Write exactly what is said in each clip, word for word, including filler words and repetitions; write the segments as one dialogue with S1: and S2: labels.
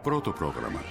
S1: πρώτο πρόγραμμα.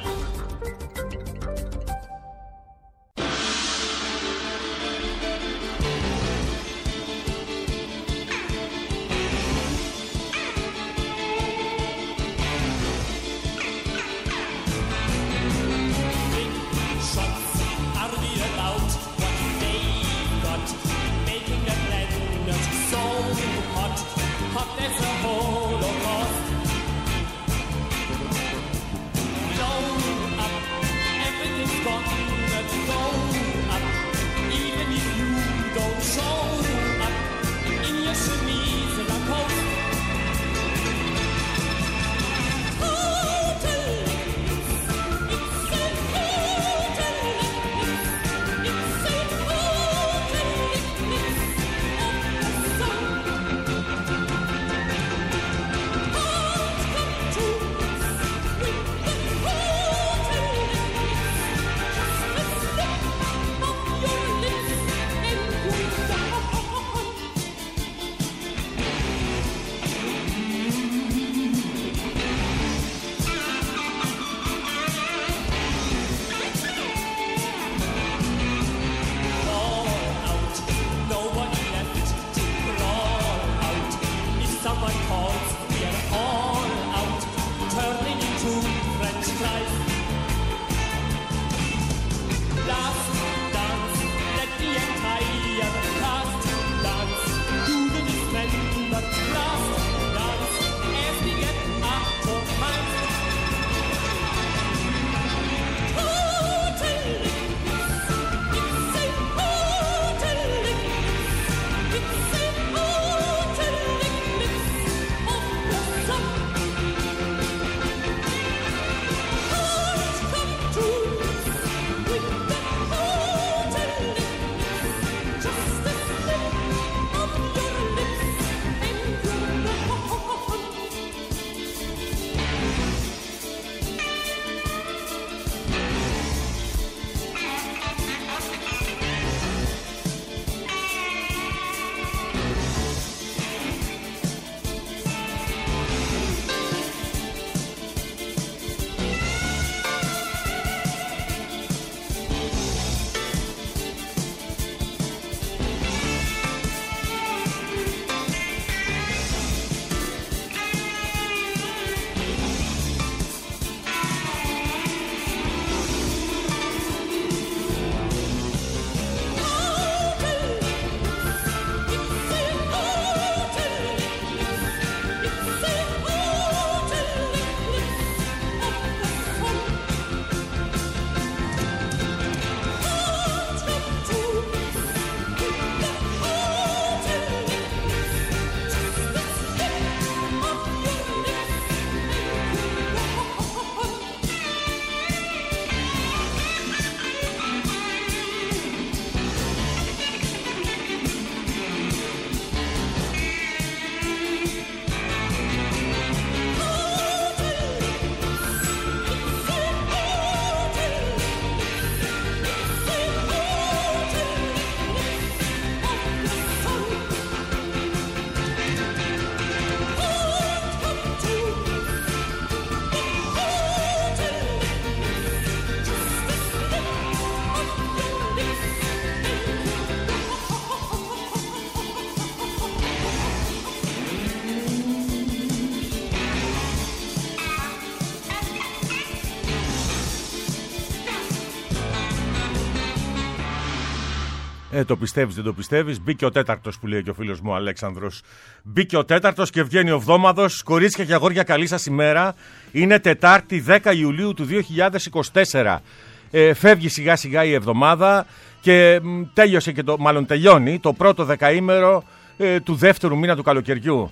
S2: Ε, το πιστεύεις, δεν το πιστεύεις. Μπήκε ο τέταρτος που λέει και ο φίλος μου ο Αλέξανδρος. Μπήκε ο τέταρτος και βγαίνει ο εβδόμαδος. Κορίτσια και αγόρια, καλή σας ημέρα. Είναι Τετάρτη δέκα Ιουλίου του δύο χιλιάδες είκοσι τέσσερα. Ε, φεύγει σιγά σιγά η εβδομάδα και μ, τέλειωσε και το, μάλλον τελειώνει το πρώτο δεκαήμερο ε, του δεύτερου μήνα του καλοκαιριού.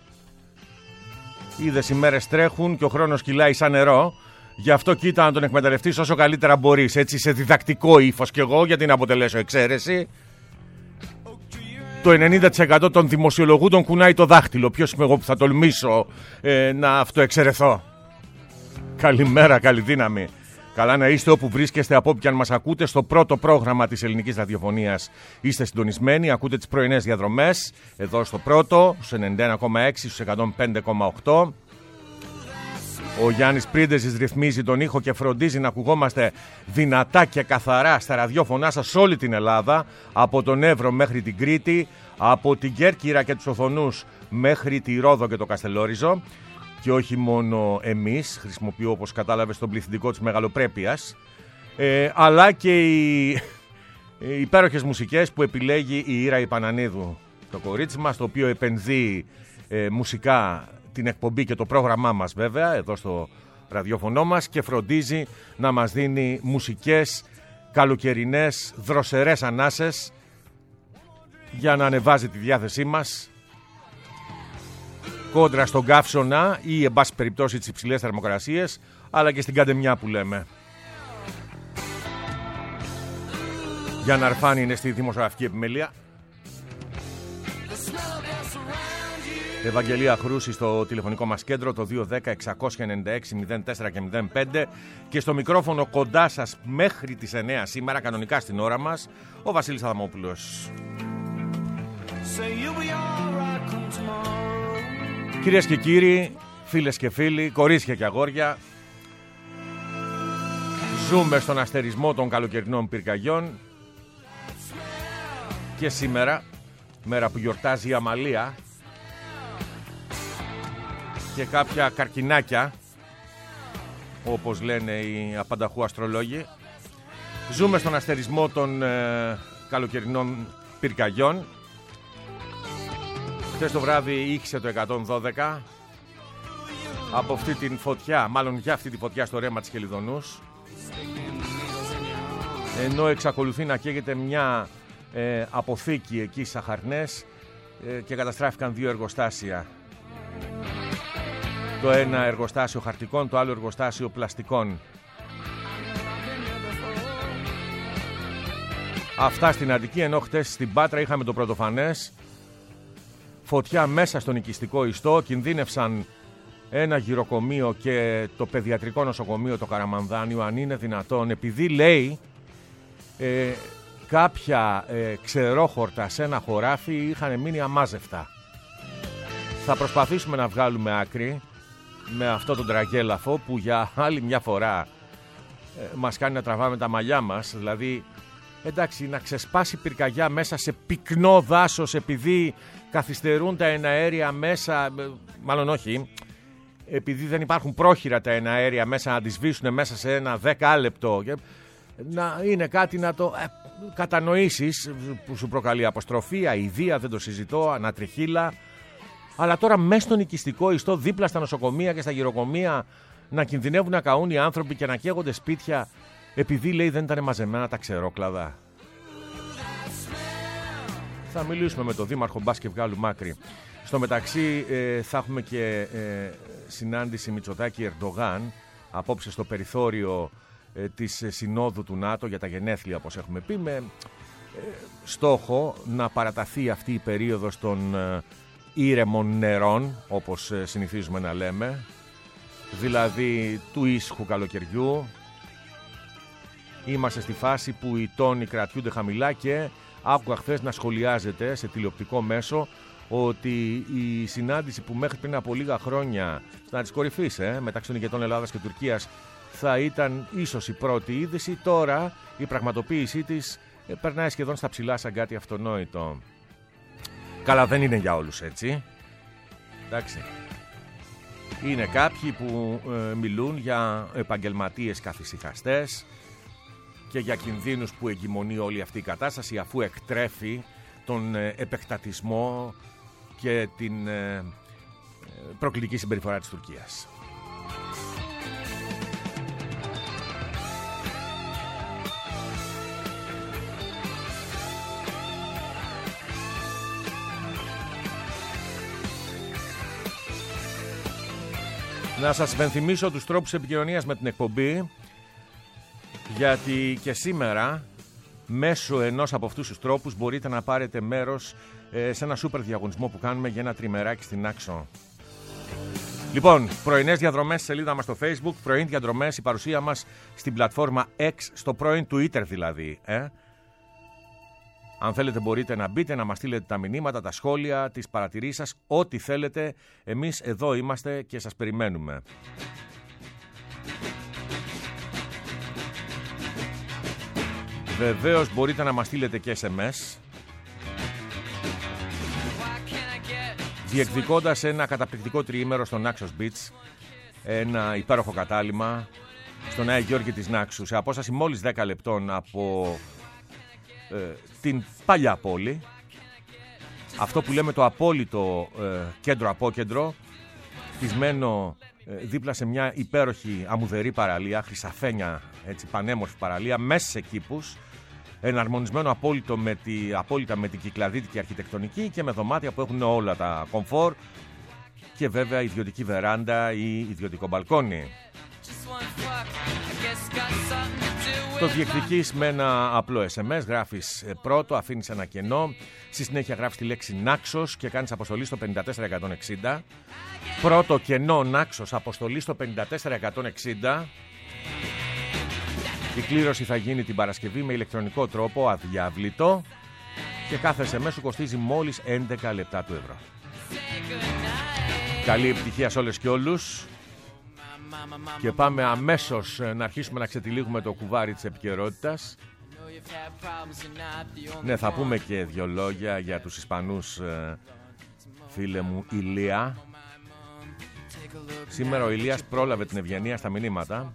S2: Είδες, οι μέρες τρέχουν και ο χρόνος κυλάει σαν νερό. Γι' αυτό κοίτα να τον εκμεταλλευτείς όσο καλύτερα μπορείς. Έτσι, σε διδακτικό ύφος κι εγώ, γιατί να αποτελέσω εξαίρεση. Το ενενήντα τοις εκατό των δημοσιολογούντων κουνάει το δάχτυλο. Ποιος είμαι εγώ που θα τολμήσω ε, να αυτοεξαιρεθώ. Καλημέρα, καλή δύναμη. Καλά να είστε όπου βρίσκεστε, από όποιαν μας ακούτε, στο πρώτο πρόγραμμα της ελληνικής ραδιοφωνίας. Είστε συντονισμένοι, ακούτε τις πρωινές διαδρομές, εδώ στο πρώτο, στους ενενήντα ένα κόμμα έξι, στους εκατόν πέντε κόμμα οκτώ. Ο Γιάννης Πρίντεζης ρυθμίζει τον ήχο και φροντίζει να ακουγόμαστε δυνατά και καθαρά στα ραδιόφωνά σας σε όλη την Ελλάδα, από τον Εύρο μέχρι την Κρήτη, από την Κέρκυρα και τους Οθονούς μέχρι τη Ρόδο και το Καστελόριζο. Και όχι μόνο εμείς, χρησιμοποιώ όπως κατάλαβες τον πληθυντικό της μεγαλοπρέπειας, ε, αλλά και οι, οι υπέροχες μουσικές που επιλέγει η Ήρα Ιπανανίδου, το κορίτσι μας, το οποίο επενδύει ε, μουσικά την εκπομπή και το πρόγραμμά μας βέβαια εδώ στο ραδιόφωνο μας και φροντίζει να μας δίνει μουσικές καλοκαιρινές δροσερές ανάσες για να ανεβάζει τη διάθεσή μας κόντρα στον καύσωνα ή εν πάση περιπτώσει τις υψηλές θερμοκρασίες, αλλά και στην καντεμιά που λέμε. Για να αρφάνει είναι στη δημοσιογραφική επιμέλεια. Ευαγγελία Χρούση στο τηλεφωνικό μας κέντρο, το δύο ένα μηδέν έξι εννιά έξι μηδέν τέσσερα και μηδέν πέντε, και στο μικρόφωνο κοντά σας μέχρι τις εννιά σήμερα, κανονικά στην ώρα μας, ο Βασίλης Αδαμόπουλος. Κυρίες και κύριοι, φίλες και φίλοι, κορίτσια και αγόρια, ζούμε στον αστερισμό των καλοκαιρινών πυρκαγιών και σήμερα, μέρα που γιορτάζει η Αμαλία και κάποια καρκινάκια, όπως λένε οι απανταχού αστρολόγοι, ζούμε στον αστερισμό των ε, καλοκαιρινών πυρκαγιών. Χθες το βράδυ ήχησε το εκατόν δώδεκα από αυτή την φωτιά, μάλλον για αυτή τη φωτιά στο ρέμα της Χελιδονούς, ενώ εξακολουθεί να καίγεται μια ε, αποθήκη εκεί στις Αχαρνές ε, και καταστράφηκαν δύο εργοστάσια. Το ένα εργοστάσιο χαρτικών, το άλλο εργοστάσιο πλαστικών. Αυτά στην Αττική, ενώ χτες στην Πάτρα είχαμε το πρωτοφανές. Φωτιά μέσα στον οικιστικό ιστό, κινδύνευσαν ένα γυροκομείο και το παιδιατρικό νοσοκομείο το Καραμανδάνιο, αν είναι δυνατόν, επειδή λέει ε, κάποια ε, ξερόχορτα σε ένα χωράφι είχαν μείνει αμάζευτα. Θα προσπαθήσουμε να βγάλουμε άκρη με αυτό τον τραγέλαφο που για άλλη μια φορά ε, μας κάνει να τραβάμε τα μαλλιά μας. Δηλαδή, εντάξει, να ξεσπάσει πυρκαγιά μέσα σε πυκνό δάσος επειδή καθυστερούν τα εναέρια μέσα, μάλλον όχι, επειδή δεν υπάρχουν πρόχειρα τα εναέρια μέσα να τις σβήσουν μέσα σε ένα δεκάλεπτο, να είναι κάτι να το ε, κατανοήσεις, που σου προκαλεί αποστροφή, αηδία, δεν το συζητώ, ανατριχύλα. Αλλά τώρα μέσα στον οικιστικό ιστό, δίπλα στα νοσοκομεία και στα γυροκομεία, να κινδυνεύουν να καούν οι άνθρωποι και να καίγονται σπίτια επειδή, λέει, δεν ήταν μαζεμένα τα ξερόκλαδα. Θα μιλήσουμε με τον Δήμαρχο, μπας και βγάλουμε άκρη. Στο μεταξύ ε, θα έχουμε και ε, συνάντηση Μητσοτάκη-Ερντογάν απόψε στο περιθώριο ε, της Συνόδου του ΝΑΤΟ για τα γενέθλια, όπως έχουμε πει, με ε, στόχο να παραταθεί αυτή η περίοδος των ε, ήρεμων νερών, όπως ε, συνηθίζουμε να λέμε, δηλαδή του ήσυχου καλοκαιριού. Είμαστε στη φάση που οι τόνοι κρατιούνται χαμηλά και άκουγα χθες να σχολιάζεται σε τηλεοπτικό μέσο ότι η συνάντηση που μέχρι πριν από λίγα χρόνια να της κορυφής ε, μεταξύ των ηγετών Ελλάδας και Τουρκίας θα ήταν ίσως η πρώτη είδηση, τώρα η πραγματοποίησή της ε, περνάει σχεδόν στα ψηλά σαν κάτι αυτονόητο. Καλά, δεν είναι για όλους έτσι. Εντάξει. Είναι κάποιοι που ε, μιλούν για επαγγελματίες καθησυχαστές και για κινδύνους που εγκυμονεί όλη αυτή η κατάσταση, αφού εκτρέφει τον ε, επεκτατισμό και την ε, προκλητική συμπεριφορά της Τουρκίας. Να σας υπενθυμίσω τους τρόπους επικοινωνίας με την εκπομπή, γιατί και σήμερα μέσω ενός από αυτούς τους τρόπους μπορείτε να πάρετε μέρος ε, σε ένα σούπερ διαγωνισμό που κάνουμε για ένα τριμεράκι στην Άξο. Λοιπόν, πρωινές διαδρομές στη σελίδα μας στο Facebook, πρωινές διαδρομές, η παρουσία μας στην πλατφόρμα X, στο πρώην Twitter δηλαδή. Ε? Αν θέλετε μπορείτε να μπείτε, να μας στείλετε τα μηνύματα, τα σχόλια, τις παρατηρήσεις σας, ό,τι θέλετε. Εμείς εδώ είμαστε και σας περιμένουμε. Βεβαίως μπορείτε να μας στείλετε και ες εμ ες διεκδικώντας ένα καταπληκτικό τριήμερο στο Naxos Beach, ένα υπέροχο κατάλημα στον Άη Γιώργη της Νάξου, σε απόσταση μόλις δέκα λεπτών από ε, την παλιά πόλη, αυτό που λέμε το απόλυτο ε, κέντρο-απόκεντρο, χτισμένο ε, δίπλα σε μια υπέροχη αμμουδερή παραλία, χρυσαφένια, έτσι, πανέμορφη παραλία, μέσα σε κήπους, εναρμονισμένο απόλυτο με τη, απόλυτα με την κυκλαδίτικη αρχιτεκτονική και με δωμάτια που έχουν όλα τα κομφόρ και βέβαια ιδιωτική βεράντα ή ιδιωτικό μπαλκόνι. Το διεκδικείς με ένα απλό ες εμ ες, γράφεις πρώτο, αφήνεις ένα κενό, στη συνέχεια γράφεις τη λέξη Naxos και κάνεις αποστολή στο πέντε τέσσερα εκατόν εξήντα. Πρώτο κενό Naxos, αποστολή στο πέντε τέσσερα εκατόν εξήντα. Η κλήρωση θα γίνει την Παρασκευή με ηλεκτρονικό τρόπο, αδιάβλητο, και κάθε ες εμ ες σου κοστίζει μόλις έντεκα λεπτά του ευρώ. Καλή επιτυχία σε όλες και όλους. Και πάμε αμέσως να αρχίσουμε να ξετυλίγουμε το κουβάρι της επικαιρότητας. Ναι, θα πούμε και δύο λόγια για τους Ισπανούς, φίλε μου, Ηλία. Σήμερα ο Ηλίας πρόλαβε την ευγενία στα μηνύματα.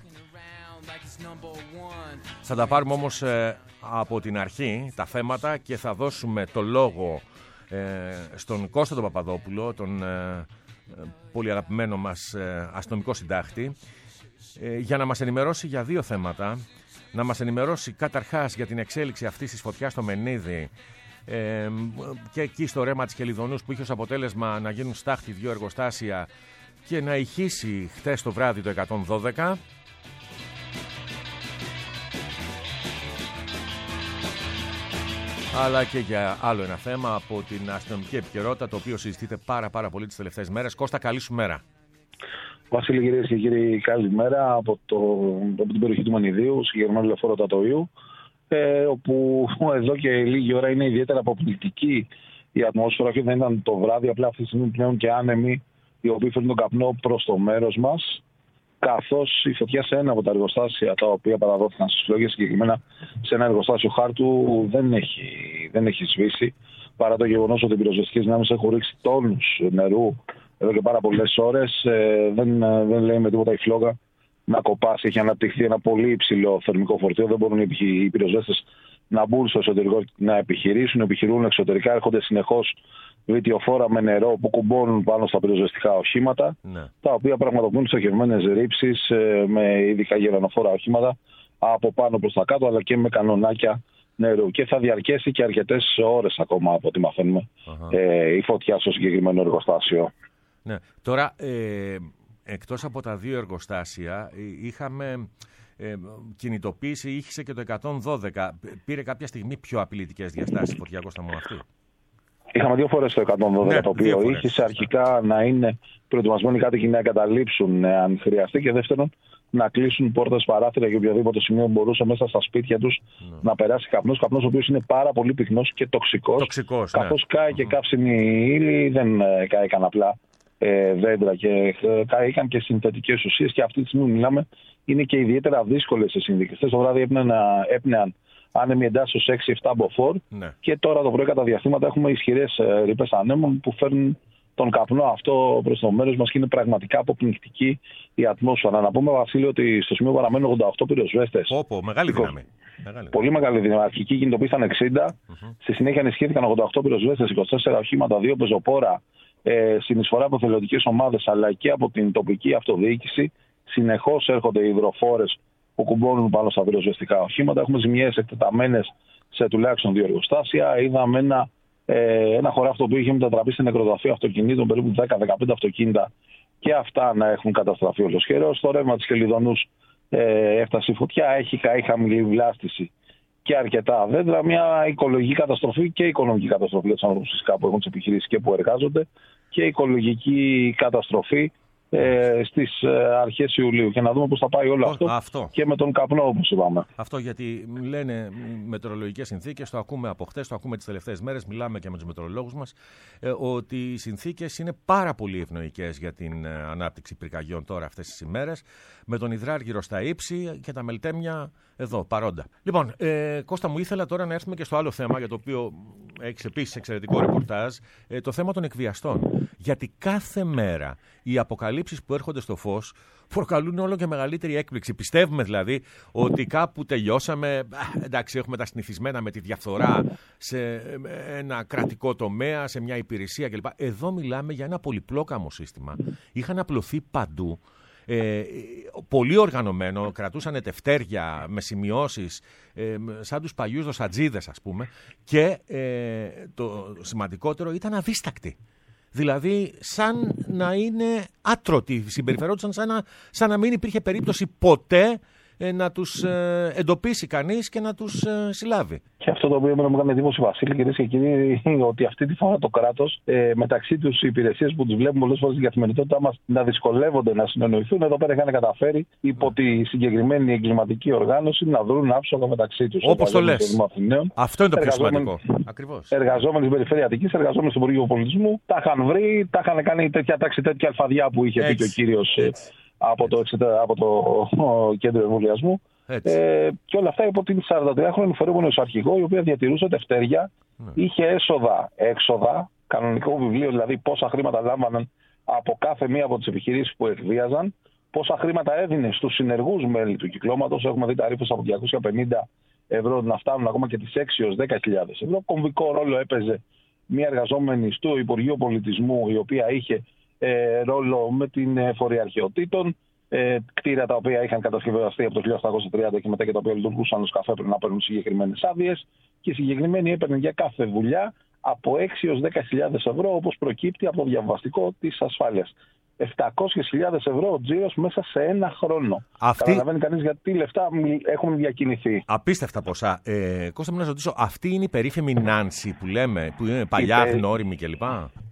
S2: Θα τα πάρουμε όμως ε, από την αρχή τα θέματα και θα δώσουμε το λόγο ε, στον Κώστα τον Παπαδόπουλο, τον ε, πολύ αγαπημένο μας ε, αστυνομικό συντάκτη, ε, για να μας ενημερώσει για δύο θέματα. Να μας ενημερώσει καταρχάς για την εξέλιξη αυτής της φωτιάς στο Μενίδη ε, και εκεί στο ρέμα της Κελιδονούς, που είχε ως αποτέλεσμα να γίνουν στάχτη δύο εργοστάσια και να ηχήσει χτες το βράδυ το εκατόν δώδεκα. Αλλά και για άλλο ένα θέμα από την αστυνομική επικαιρότητα, το οποίο συζητείται πάρα πάρα πολύ τις τελευταίες μέρες. Κώστα, καλή σου μέρα.
S1: Βασίλη, κυρίες και κύριοι, καλημέρα από, το, από την περιοχή του Μενιδίου, συγκεκριμένα λεωφόρο Τατοίου, ε, όπου εδώ και λίγη ώρα είναι ιδιαίτερα αποπληκτική η ατμόσφαιρα, και δεν ήταν το βράδυ, απλά αυτή τη στιγμή πλέον και άνεμοι, οι οποίοι φέρνουν τον καπνό προς το μέρος μας, καθώς η φωτιά σε ένα από τα εργοστάσια τα οποία παραδόθηκαν στις φλόγες, συγκεκριμένα σε ένα εργοστάσιο χάρτου, δεν έχει, δεν έχει σβήσει, παρά το γεγονός ότι οι πυροσβεστικές δυνάμεις έχουν ρίξει τόνους νερού εδώ και πάρα πολλές ώρες. Ε, δεν, δεν λέει με τίποτα η φλόγα να κοπάσει. Έχει αναπτυχθεί ένα πολύ υψηλό θερμικό φορτίο. Δεν μπορούν οι πυροσβέστες να μπουν στο εσωτερικό να επιχειρήσουν. Επιχειρούν εξωτερικά, έρχονται συνεχώς βιτιοφόρα με νερό που κουμπώνουν πάνω στα πυροσβεστικά οχήματα, ναι, τα οποία πραγματοποιούν στοχευμένες ρήψεις ε, με ειδικά γερανοφόρα οχήματα από πάνω προς τα κάτω, αλλά και με κανονάκια νερού. Και θα διαρκέσει και αρκετές ώρες ακόμα, από ό,τι μαθαίνουμε, uh-huh. ε, η φωτιά στο συγκεκριμένο εργοστάσιο.
S2: Ναι. Τώρα, ε, εκτός από τα δύο εργοστάσια, είχαμε ε, κινητοποίηση, ήχησε και το εκατόν δώδεκα. Πήρε κάποια στιγμή πιο απειλητικές διαστάσεις η φωτιά, Κώστα μου, αυτή?
S1: Είχαμε δύο φορές το εκατόν δώδεκα, ναι, το οποίο είχε αρχικά να είναι προετοιμασμένοι οι κάτοικοι να εγκαταλείψουν αν χρειαστεί, και δεύτερον να κλείσουν πόρτες, παράθυρα και οποιοδήποτε σημείο μπορούσε μέσα στα σπίτια τους ναι. να περάσει καπνός. Καπνός ο οποίος είναι πάρα πολύ πυκνός και τοξικός. Τοξικός, καθώς ναι. κάει και καύσιμη ύλη, δεν κάηκαν απλά ε, δέντρα και ε, κάηκαν και συνθετικές ουσίες, και αυτή τη στιγμή μιλάμε είναι και ιδιαίτερα δύσκολες οι συνθήκες. Το βράδυ έπνεαν άνεμοι εντάσσεως έξι επτά μποφόρ, ναι. και τώρα το πρωί κατά διαστήματα έχουμε ισχυρές ε, ρήπες ανέμων που φέρνουν τον καπνό αυτό προς το μέρος μας, και είναι πραγματικά αποπνικτική η ατμόσφαιρα. Να πούμε, Βασίλη, ότι στο σημείο παραμένουν ογδόντα οκτώ πυροσβέστες. Όπο, μεγάλη δύναμη. Πολύ μεγάλη δύναμη. Αρχική κινητοποίησαν εξήντα, mm-hmm. στη συνέχεια ενισχύθηκαν ογδόντα οκτώ πυροσβέστες, είκοσι τέσσερα οχήματα, δύο πεζοπόρα, ε, συνεισφορά από θελοντικές ομάδες αλλά και από την τοπική αυτοδιοίκηση. Συνεχώς έρχονται οι υδροφόρες που κουμπώνουν πάνω στα πυροσβεστικά οχήματα. Έχουμε ζημιές εκτεταμένες σε τουλάχιστον δύο εργοστάσια. Είδαμε ένα, ε, ένα χωράφι που είχε μετατραπεί σε νεκροταφείο αυτοκινήτων, περίπου δέκα με δεκαπέντε αυτοκίνητα, και αυτά να έχουν καταστραφεί ολοσχερός. Στο ρεύμα της Κελιδονούς ε, έφτασε η φωτιά, έχει καεί χαμηλή βλάστηση και αρκετά δέντρα. Μια οικολογική καταστροφή και οικονομική καταστροφή για τους ανθρώπους φυσικά που έχουν τις επιχειρήσεις και που εργάζονται, και οικολογική καταστροφή ε, στις αρχές Ιουλίου και να δούμε πώς θα πάει όλο αυτό,
S2: αυτό
S1: και με τον καπνό, όπως είπαμε.
S2: Αυτό γιατί λένε μετεωρολογικές συνθήκες, το ακούμε από χτες, το ακούμε τις τελευταίες μέρες, μιλάμε και με τους μετεωρολόγους μας, ε, ότι οι συνθήκες είναι πάρα πολύ ευνοϊκές για την ε, ανάπτυξη πυρκαγιών τώρα αυτές τις ημέρες, με τον υδράργυρο στα ύψη και τα μελτέμια εδώ παρόντα. Λοιπόν, ε, Κώστα μου, ήθελα τώρα να έρθουμε και στο άλλο θέμα, για το οποίο έχεις επίσης εξαιρετικό ρεπορτάζ, ε, το θέμα των εκβιαστών. Γιατί κάθε μέρα οι αποκαλύψεις που έρχονται στο φως προκαλούν όλο και μεγαλύτερη έκπληξη. Πιστεύουμε δηλαδή ότι κάπου τελειώσαμε, α, εντάξει, έχουμε τα συνηθισμένα με τη διαφθορά σε ένα κρατικό τομέα, σε μια υπηρεσία κλπ. Εδώ μιλάμε για ένα πολυπλόκαμο σύστημα. Είχαν απλωθεί παντού. Ε, πολύ οργανωμένο, κρατούσαν τευτέρια με σημειώσεις, ε, σαν τους παλιούς δοσατζίδες ας πούμε, και ε, το σημαντικότερο ήταν αδίστακτοι. Δηλαδή σαν να είναι άτρωτοι, συμπεριφερόντουσαν σαν να, σαν να μην υπήρχε περίπτωση ποτέ ε, να τους ε, εντοπίσει κανείς και να τους ε, συλλάβει. Και
S1: αυτό το οποίο μου έκανε εντύπωση, Βασίλη, κυρίες και κύριοι, ότι αυτή τη φορά το κράτος, ε, μεταξύ τους οι υπηρεσίες που τους βλέπουμε πολλές φορές στην καθημερινότητά μας να δυσκολεύονται να συνεννοηθούν, εδώ πέρα είχαν καταφέρει υπό τη συγκεκριμένη εγκληματική οργάνωση να δρουν άψογα μεταξύ τους.
S2: Όπως το λες. Αυτό είναι το πιο σημαντικό.
S1: Ακριβώς. Εργαζόμενοι στην περιφέρεια Αττικής, εργαζόμενοι στο Υπουργείο Πολιτισμού, τα είχαν βρει, τα είχαν κάνει τέτοια τάξη, τέτοια αλφαδιά που είχε πει και ο κύριος από το, από το κέντρο εμβολιασμού. Ε, και όλα αυτά υπό την σαραντατριάχρονη φερόμενο αρχηγό, η οποία διατηρούσε τευτέρια, ναι. είχε έσοδα, έξοδα, κανονικό βιβλίο, δηλαδή πόσα χρήματα λάμβαναν από κάθε μία από τις επιχειρήσεις που εκβίαζαν, πόσα χρήματα έδινε στους συνεργούς μέλη του κυκλώματος. Έχουμε δει ταρίφες από διακόσια πενήντα ευρώ να φτάνουν ακόμα και τις έξι έως δέκα χιλιάδες ευρώ. Κομβικό ρόλο έπαιζε μια εργαζόμενη στο Υπουργείο Πολιτισμού, η οποία είχε ε, ρόλο με την εφορία αρχαιοτήτων. Ε, κτίρια τα οποία είχαν κατασκευαστεί από το χίλια οκτακόσια τριάντα και μετά και τα οποία λειτουργούσαν ως καφέ, πρέπει να παίρνουν συγκεκριμένες άδειες, και οι συγκεκριμένοι έπαιρναν για κάθε δουλειά από έξι έως δέκα χιλιάδες ευρώ, όπως προκύπτει από το διαβαστικό της ασφάλειας. επτακόσιες χιλιάδες ευρώ ο τζίρος μέσα σε ένα χρόνο. Αυτή... Καταλαβαίνει κανείς γιατί λεφτά έχουν διακινηθεί.
S2: Απίστευτα ποσά. Ε, Κώστα μου, να ρωτήσω, αυτή είναι η περίφημη Νάνση που λέμε, που είναι παλιά, η... γνώριμη κλπ.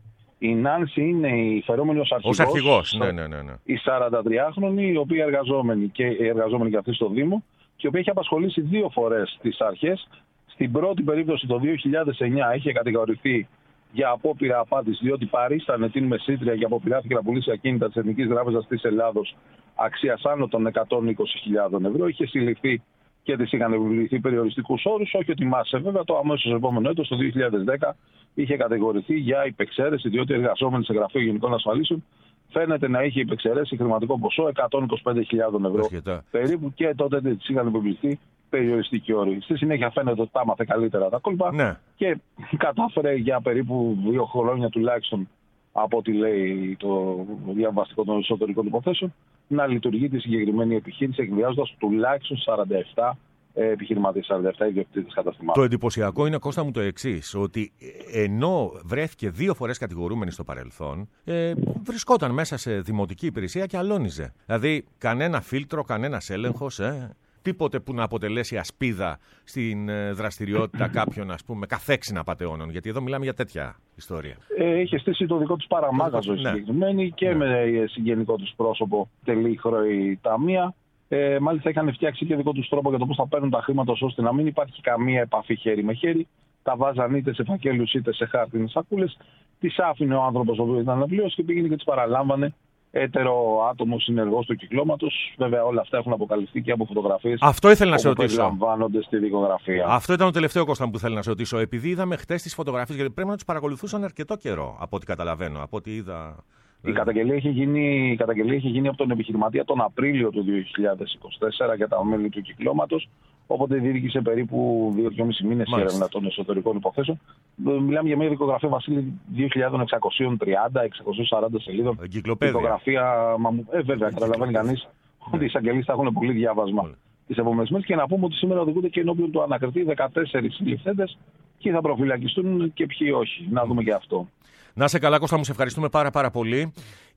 S1: Η Νάνση είναι η φερόμενη ως αρχηγός,
S2: ως αρχηγός ναι, ναι, ναι, ναι.
S1: η σαραντατριάχρονη, η οποία εργαζόμενη και η εργαζόμενη και αυτή στο Δήμο, και η οποία έχει απασχολήσει δύο φορές τις αρχές. Στην πρώτη περίπτωση το δύο χιλιάδες εννιά είχε κατηγορηθεί για απόπειρα απάτης, διότι παρίστανε την μεσήτρια και αποπειράθηκε να πουλήσει ακίνητα της Εθνικής Τράπεζας της Ελλάδος αξίας άνω των εκατόν είκοσι χιλιάδες ευρώ. Είχε συλληφθεί και της είχαν επιβληθεί περιοριστικούς όρους, όχι ότι μάσε βέβαια. Το αμέσως επόμενο έτος, το δύο χιλιάδες δέκα, είχε κατηγορηθεί για υπεξαίρεση, διότι εργαζόμενοι σε γραφείο γενικών ασφαλίσεων φαίνεται να είχε υπεξαιρέσει χρηματικό ποσό εκατόν είκοσι πέντε χιλιάδες ευρώ Ασχετά. περίπου, και τότε της είχαν επιβληθεί περιοριστικοί όροι. Στη συνέχεια φαίνεται ότι τα άμαθε καλύτερα τα κόλπα, ναι. και κατάφερε για περίπου δύο χρόνια τουλάχιστον, από ό,τι λέει το διαβαστικό των εσωτερικών υποθέσεων, να λειτουργεί τη συγκεκριμένη επιχείρηση, εκβιάζοντας τουλάχιστον σαράντα επτά επιχειρηματίες, σαράντα επτά ιδιοκτήτες καταστημάτων.
S2: Το εντυπωσιακό είναι, Κώστα μου, το εξής, ότι ενώ βρέθηκε δύο φορές κατηγορούμενη στο παρελθόν, ε, βρισκόταν μέσα σε δημοτική υπηρεσία και αλώνιζε. Δηλαδή, κανένα φίλτρο, κανένας έλεγχος, ε, τίποτε που να αποτελέσει ασπίδα στην δραστηριότητα κάποιων, ας πούμε, καθέξινα πατεώνων. Γιατί εδώ μιλάμε για τέτοια ιστορία.
S1: Ε, είχε στήσει το δικό του παραμάγαζο ναι. συγκεκριμένη και ναι. με συγγενικό του πρόσωπο τελή χρέη ταμεία. Ε, μάλιστα είχαν φτιάξει και δικό του τρόπο για το πώς θα παίρνουν τα χρήματα, ώστε να μην υπάρχει καμία επαφή χέρι με χέρι. Τα βάζαν είτε σε φακέλους είτε σε χάρτινες σακούλες. Τις άφηνε ο άνθρωπος ο οποίος ήταν αναπλήρως και πήγαινε και τις παραλάμβανε. Έτερο άτομο συνεργός του κυκλώματος. Βέβαια, όλα αυτά έχουν αποκαλυφθεί και από φωτογραφίες.
S2: Αυτό ήθελα να σε ρωτήσω.
S1: Περιλαμβάνονται στη δικογραφία.
S2: Αυτό ήταν το τελευταίο, Κώστα, που θέλω να σε ρωτήσω. Επειδή είδαμε χτες τις φωτογραφίες, γιατί πρέπει να τους παρακολουθούσαν αρκετό καιρό, από ό,τι καταλαβαίνω, από ό,τι είδα.
S1: Η καταγγελία είχε γίνει, η καταγγελία είχε γίνει από τον επιχειρηματία τον Απρίλιο του δύο χιλιάδες είκοσι τέσσερα για τα μέλη του κυκλώματος. Όποτε διήρκησε περίπου δύο και μισό μήνες η έρευνα των εσωτερικών υποθέσεων. Μιλάμε για μια δικογραφία, Βασίλη, δύο χιλιάδες εξακόσια τριάντα με εξακόσια σαράντα σελίδων. Δικογραφία, ε, βέβαια, καταλαβαίνει κανείς ότι οι εισαγγελίες θα έχουν πολύ διάβασμα τις επόμενες μέρες. Και να πούμε ότι σήμερα οδηγούνται και ενώπιον του ανακριτή δεκατέσσερις συλληφθέντες και θα προφυλακιστούν και ποιοι όχι. Να δούμε και αυτό.
S2: Να σε καλά, Κώστα μου, σε ευχαριστούμε πάρα πάρα πολύ.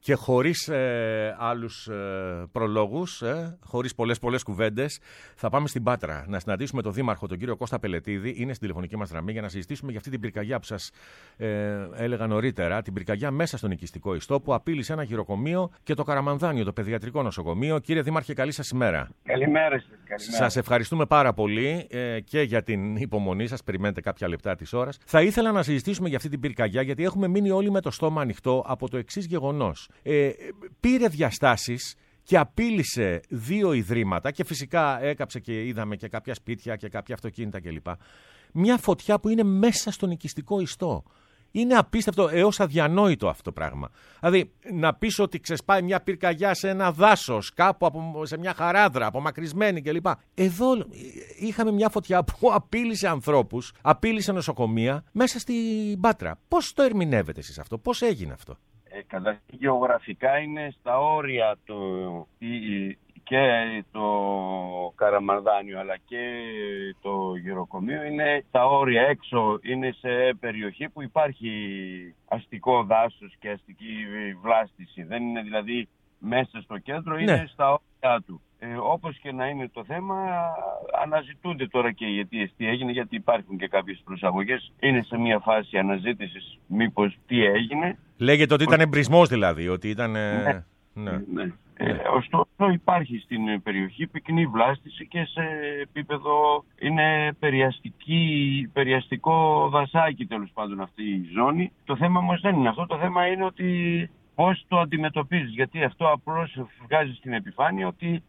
S2: Και χωρίς ε, άλλους ε, προλόγους, ε, χωρίς πολλές πολλές κουβέντες, θα πάμε στην Πάτρα να συναντήσουμε τον Δήμαρχο, τον κύριο Κώστα Πελετίδη. Είναι στην τηλεφωνική μας γραμμή για να συζητήσουμε για αυτή την πυρκαγιά που σας ε, έλεγα νωρίτερα. Την πυρκαγιά μέσα στον οικιστικό ιστό που απείλησε ένα γυροκομείο και το Καραμανδάνιο, το παιδιατρικό νοσοκομείο. Κύριε Δήμαρχε, καλή σας ημέρα.
S3: Καλημέρα σας.
S2: Σας ευχαριστούμε πάρα πολύ ε, και για την υπομονή σας. Περιμένετε κάποια λεπτά της ώρας. Θα ήθελα να συζητήσουμε για αυτή την πυρκαγιά, γιατί έχουμε μείνει όλοι με το στόμα ανοιχτό από το εξής γεγονός. Ε, πήρε διαστάσεις και απείλησε δύο ιδρύματα και φυσικά έκαψε και είδαμε και κάποια σπίτια και κάποια αυτοκίνητα κλπ. Μια φωτιά που είναι μέσα στον οικιστικό ιστό. Είναι απίστευτο, έως αδιανόητο αυτό το πράγμα. Δηλαδή, να πεις ότι ξεσπάει μια πυρκαγιά σε ένα δάσος, κάπου από, σε μια χαράδρα, απομακρυσμένη κλπ. Εδώ είχαμε μια φωτιά που απείλησε ανθρώπους, απείλησε νοσοκομεία μέσα στην Πάτρα. Πώς το ερμηνεύετε εσείς αυτό, πώς έγινε αυτό?
S3: Ε, καταρχήν γεωγραφικά είναι στα όρια του, και το Καραμανδάνιο αλλά και το γεροκομείο είναι στα όρια έξω, είναι σε περιοχή που υπάρχει αστικό δάσος και αστική βλάστηση. Δεν είναι δηλαδή μέσα στο κέντρο, είναι ναι. στα όρια του. Ε, όπως και να είναι το θέμα, αναζητούνται τώρα και οι αιτίες τι έγινε, γιατί υπάρχουν και κάποιες προσαγωγές. Είναι σε μια φάση αναζήτησης μήπως τι έγινε.
S2: Λέγεται ότι ήταν εμπρισμός δηλαδή, ότι ήταν...
S3: Ναι,
S2: ναι.
S3: ναι. Ε, ωστόσο υπάρχει στην περιοχή πυκνή βλάστηση και σε επίπεδο είναι περιαστική, περιαστικό δασάκι τέλος πάντων αυτή η ζώνη. Το θέμα όμως δεν είναι αυτό, το θέμα είναι ότι πώς το αντιμετωπίζεις, γιατί αυτό απλώς βγάζει στην επιφάνεια ότι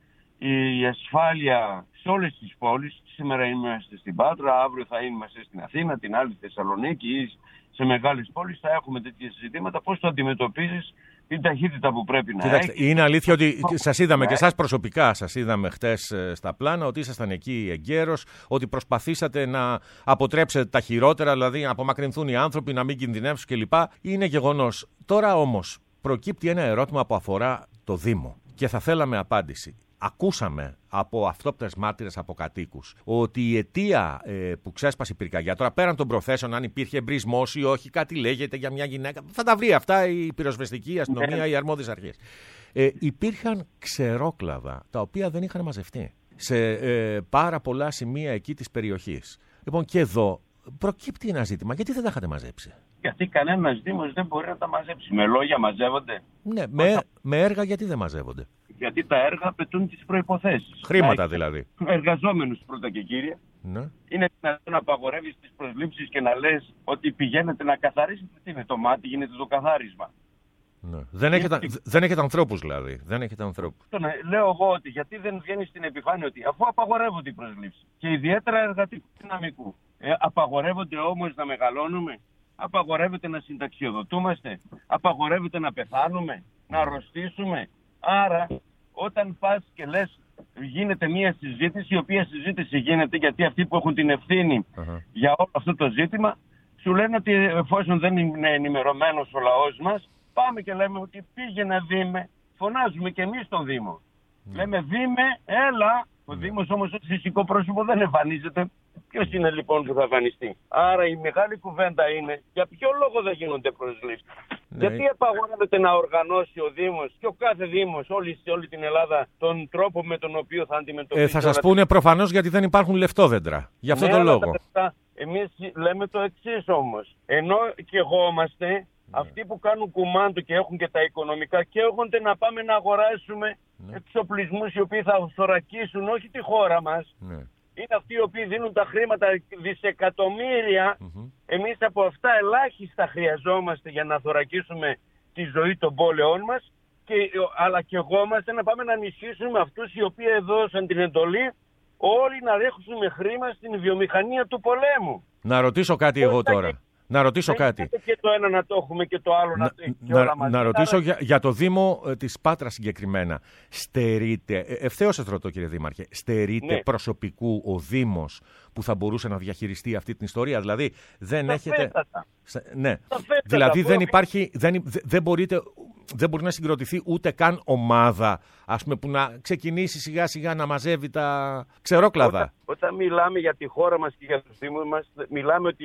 S3: η ασφάλεια σε όλες τις πόλεις, σήμερα είμαστε στην Πάτρα, αύριο θα είμαστε στην Αθήνα, την άλλη Θεσσαλονίκη ή σε μεγάλες πόλεις θα έχουμε τέτοιες ζητήματα, πώς το αντιμετωπίζεις, την ταχύτητα που πρέπει να
S2: Κοιτάξτε,
S3: έχει.
S2: Είναι αλήθεια ότι σας είδαμε και εσάς προσωπικά, σας είδαμε χτες στα πλάνα, ότι ήσασταν εκεί εγκαίρος, ότι προσπαθήσατε να αποτρέψετε τα χειρότερα, δηλαδή να απομακρυνθούν οι άνθρωποι, να μην κινδυνεύσουν κλπ. Είναι γεγονός. Τώρα όμως προκύπτει ένα ερώτημα που αφορά το Δήμο και θα θέλαμε απάντηση. Ακούσαμε από αυτόπτες μάρτυρες, από κατοίκους, ότι η αιτία ε, που ξέσπασε η πυρκαγιά, τώρα πέραν των προθέσεων, αν υπήρχε εμπρισμός ή όχι, κάτι λέγεται για μια γυναίκα, θα τα βρει αυτά η πυροσβεστική, η αστυνομία, οι αρμόδιες αρχές. Ε, υπήρχαν ξερόκλαδα, τα οποία δεν είχαν μαζευτεί σε ε, πάρα πολλά σημεία εκεί της περιοχής. Λοιπόν, και εδώ προκύπτει ένα ζήτημα. Γιατί δεν τα είχατε μαζέψει?
S3: Γιατί κανένας Δήμος δεν μπορεί να τα μαζέψει. Με λόγια μαζεύονται.
S2: Ναι, με, με έργα γιατί δεν μαζεύονται?
S3: Γιατί τα έργα απαιτούν τις προϋποθέσεις.
S2: Χρήματα δηλαδή.
S3: Εργαζόμενους πρώτα και κύρια.
S2: Ναι.
S3: Είναι δυνατόν να απαγορεύεις τις προσλήψεις και να λες ότι πηγαίνετε να καθαρίσετε? Τι με το μάτι γίνεται το καθάρισμα.
S2: Ναι. Δεν, έχετε, γιατί... δεν έχετε ανθρώπους δηλαδή. Δεν έχετε ανθρώπους.
S3: Λέω εγώ ότι γιατί δεν βγαίνει στην επιφάνεια ότι αφού απαγορεύονται οι προσλήψεις και ιδιαίτερα εργατικού δυναμικού, ε, απαγορεύονται όμως να μεγαλώνουμε, απαγορεύεται να συνταξιοδοτούμαστε, απαγορεύεται να πεθάνουμε, να αρρωστήσουμε. Άρα όταν πας και λες γίνεται μια συζήτηση, η οποία συζήτηση γίνεται γιατί αυτοί που έχουν την ευθύνη uh-huh. για όλο αυτό το ζήτημα σου λένε ότι εφόσον δεν είναι ενημερωμένος ο λαός μας, πάμε και λέμε ότι πήγαινε Δήμε, φωνάζουμε και εμείς τον Δήμο. Mm. Λέμε Δήμε, έλα. Ο mm. Δήμος όμως ως φυσικό πρόσωπο δεν εμφανίζεται. Ποιος είναι λοιπόν που θα εμφανιστεί? Άρα η μεγάλη κουβέντα είναι για ποιο λόγο δεν γίνονται προσλήψεις. Ναι. Γιατί απαγορεύεται να οργανώσει ο Δήμος και ο κάθε Δήμος όλη, σε όλη την Ελλάδα τον τρόπο με τον οποίο θα αντιμετωπίσει?
S2: Ε, θα σας πούνε προφανώς γιατί δεν υπάρχουν λεφτόδεντρα. Γι' αυτόν
S3: ναι,
S2: τον λόγο.
S3: Εμείς λέμε το εξής όμως. Ενώ και εγώ είμαστε... Ναι. Αυτοί που κάνουν κουμάντο και έχουν και τα οικονομικά και έχονται να πάμε να αγοράσουμε ναι. εξοπλισμούς οι οποίοι θα θωρακίσουν όχι τη χώρα μας. Ναι. Είναι αυτοί οι οποίοι δίνουν τα χρήματα δισεκατομμύρια. Mm-hmm. Εμείς από αυτά ελάχιστα χρειαζόμαστε για να θωρακίσουμε τη ζωή των πόλεων μας. Και, αλλά και εγώ είμαστε να πάμε να ενισχύσουμε αυτούς οι οποίοι έδωσαν την εντολή όλοι να ρίξουμε χρήμα στην βιομηχανία του πολέμου.
S2: Να ρωτήσω κάτι εγώ τώρα. Και... Να ρωτήσω
S3: δεν
S2: κάτι.
S3: Και το ένα να το έχουμε και το άλλο να, να, και όλα μαζί.
S2: Να ρωτήσω για, για το Δήμο ε, της Πάτρας συγκεκριμένα. Στερείται, ε, ευθέως σας ρωτώ κύριε Δήμαρχε, στερείται ναι. προσωπικού ο Δήμος που θα μπορούσε να διαχειριστεί αυτή την ιστορία? Δηλαδή δεν
S3: τα
S2: έχετε...
S3: Φέτατα.
S2: Ναι,
S3: φέτατα,
S2: δηλαδή δεν υπάρχει, δεν, δεν, μπορείτε, δεν μπορεί να συγκροτηθεί ούτε καν ομάδα ας πούμε, που να ξεκινήσει σιγά σιγά να μαζεύει τα ξερόκλαδα.
S3: Όταν, όταν μιλάμε για τη χώρα μας και για τους Δήμους μας, μιλάμε ότι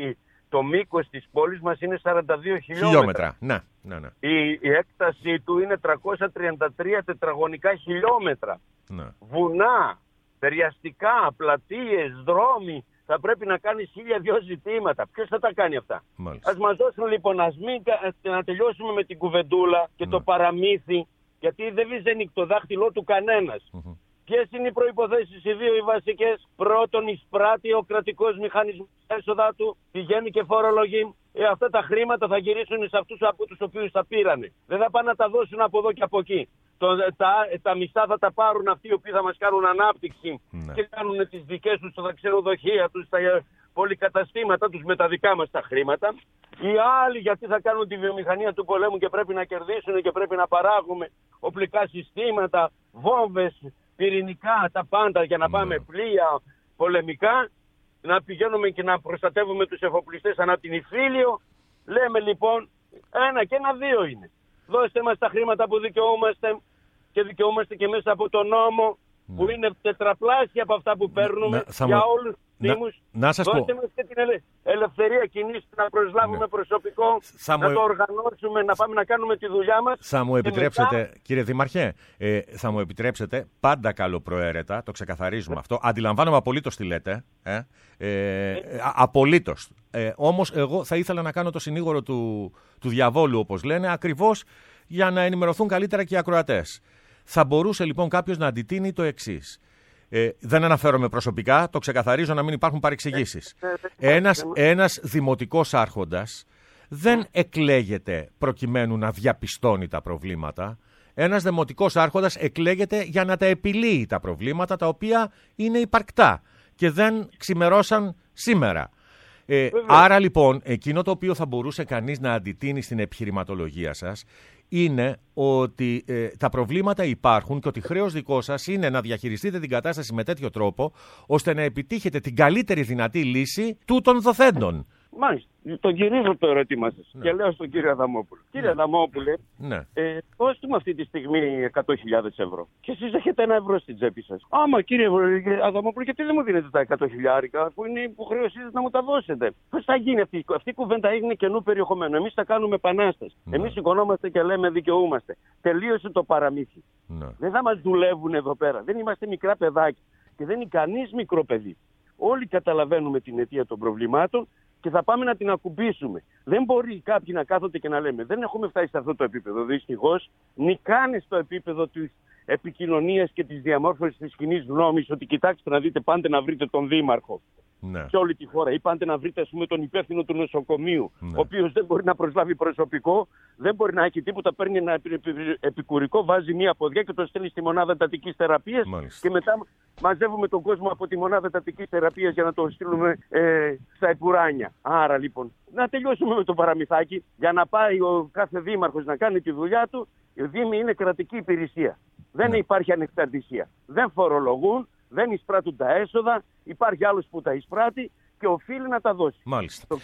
S3: Το μήκος της πόλης μας είναι σαράντα δύο χιλιόμετρα.
S2: Χιλιόμετρα, ναι, ναι, ναι.
S3: Η, η έκτασή του είναι τριακόσια τριάντα τρία τετραγωνικά χιλιόμετρα.
S2: Ναι.
S3: Βουνά, περιαστικά, πλατείες, δρόμοι. Θα πρέπει να κάνει χίλια δυο ζητήματα. Ποιος θα τα κάνει αυτά?
S2: Μάλιστα.
S3: Ας μας δώσουν λοιπόν, ας μην, να τελειώσουμε με την κουβεντούλα και
S2: ναι.
S3: το παραμύθι, γιατί δεν βυζένει το δάχτυλό του κανένας. Mm-hmm. Ποιες είναι οι προϋποθέσεις οι δύο οι βασικές? Πρώτον, εισπράττει ο κρατικός μηχανισμός έσοδα του, πηγαίνει και φορολογεί. Ε, αυτά τα χρήματα θα γυρίσουν σε αυτούς από τους οποίους τα πήρανε. Δεν θα πάνε να τα δώσουν από εδώ και από εκεί. Το, τα, τα μισά θα τα πάρουν αυτοί οι οποίοι θα μας κάνουν ανάπτυξη ναι. και κάνουν τις δικές τους τα ξενοδοχεία τους, τα πολυκαταστήματα τους με τα δικά μας τα χρήματα. Οι άλλοι γιατί θα κάνουν τη βιομηχανία του πολέμου και πρέπει να κερδίσουν και πρέπει να παράγουμε οπλικά συστήματα, βόμβες, πυρηνικά, τα πάντα για να πάμε πλοία πολεμικά, να πηγαίνουμε και να προστατεύουμε τους εφοπλιστές ανά την Ιφίλιο. Λέμε λοιπόν ένα και ένα δύο είναι. Δώστε μας τα χρήματα που δικαιούμαστε και δικαιούμαστε και μέσα από τον νόμο ναι. που είναι τετραπλάσια από αυτά που παίρνουμε να, για μου... όλους τους δήμους.
S2: Να, να σας
S3: Δώστε
S2: πω.
S3: μας και την ελε... ελευθερία κινήσης να προσλάβουμε ναι. προσωπικό, θα να μου... το οργανώσουμε, να πάμε να κάνουμε τη δουλειά μας.
S2: Θα μου επιτρέψετε, μετά... κύριε Δήμαρχε, ε, θα μου επιτρέψετε πάντα καλοπροαίρετα, το ξεκαθαρίζουμε ναι. αυτό. Αντιλαμβάνομαι απολύτως τι λέτε. Ε, ε, ε, απολύτως. Ε, όμως εγώ θα ήθελα να κάνω το συνήγορο του, του διαβόλου, όπως λένε, ακριβώς για να ενημερωθούν καλύτερα και οι ακροατές. Θα μπορούσε λοιπόν κάποιος να αντιτείνει το εξής. Ε, δεν αναφέρομαι προσωπικά, το ξεκαθαρίζω να μην υπάρχουν παρεξηγήσεις. Ένας, ένας δημοτικός άρχοντας δεν εκλέγεται προκειμένου να διαπιστώνει τα προβλήματα. Ένας δημοτικός άρχοντας εκλέγεται για να τα επιλύει τα προβλήματα τα οποία είναι υπαρκτά και δεν ξημερώσαν σήμερα. Ε, άρα λοιπόν εκείνο το οποίο θα μπορούσε κανείς να αντιτείνει στην επιχειρηματολογία σας είναι ότι ε, τα προβλήματα υπάρχουν και ότι χρέος δικό σας είναι να διαχειριστείτε την κατάσταση με τέτοιο τρόπο ώστε να επιτύχετε την καλύτερη δυνατή λύση τούτων δοθέντων.
S3: Μάλιστα. Τον κυρίζω το ερώτημά σας ναι. και λέω στον κύριο Αδαμόπουλο. Ναι. Κύριε Αδαμόπουλε, ναι. ε, δώστε μου αυτή τη στιγμή εκατό χιλιάδες ευρώ και εσείς έχετε ένα ευρώ στην τσέπη σας. Άμα κύριε Αδαμόπουλο, γιατί δεν μου δίνετε τα εκατό χιλιάρικα που είναι υποχρέωσή σας να μου τα δώσετε? Πώς θα γίνει αυτή, αυτή η κουβέντα? είναι καινού περιεχομένο. Εμείς θα κάνουμε επανάσταση. Ναι. Εμείς σηκωνόμαστε και λέμε δικαιούμαστε. Τελείωσε το παραμύθι. Ναι. Δεν θα μας δουλεύουν εδώ πέρα. Δεν είμαστε μικρά παιδάκια και δεν είναι κανείς μικρό παιδί. Όλοι καταλαβαίνουμε την αιτία των προβλημάτων και θα πάμε να την ακουμπήσουμε. Δεν μπορεί κάποιοι να κάθονται και να λέμε δεν έχουμε φτάσει σε αυτό το επίπεδο. Δυστυχώς νικάνε στο επίπεδο της επικοινωνίας και της διαμόρφωσης της κοινής γνώμης ότι κοιτάξτε να δείτε, πάντε να βρείτε τον δήμαρχο ναι. σε όλη τη χώρα ή πάντε να βρείτε ας πούμε, τον υπεύθυνο του νοσοκομείου ναι. ο οποίος δεν μπορεί να προσλάβει προσωπικό, δεν μπορεί να έχει τίποτα, παίρνει ένα επικουρικό, βάζει μία ποδιά και το στέλνει στη μονάδα εντατικής θεραπείας και μετά μαζεύουμε τον κόσμο από τη μονάδα εντατικής θεραπείας για να το στείλουμε ε, στα Επουράνια. Άρα λοιπόν να τελειώσουμε με το παραμυθάκι για να πάει ο κάθε δήμαρχος να κάνει τη δουλειά του. Η Δήμη είναι κρατική υπηρεσία. Δεν ναι. υπάρχει ανεξαρτησία. Δεν φορολογούν, δεν εισπράττουν τα έσοδα. Υπάρχει άλλος που τα εισπράττει και οφείλει να τα δώσει.
S2: Μάλιστα.
S3: Το,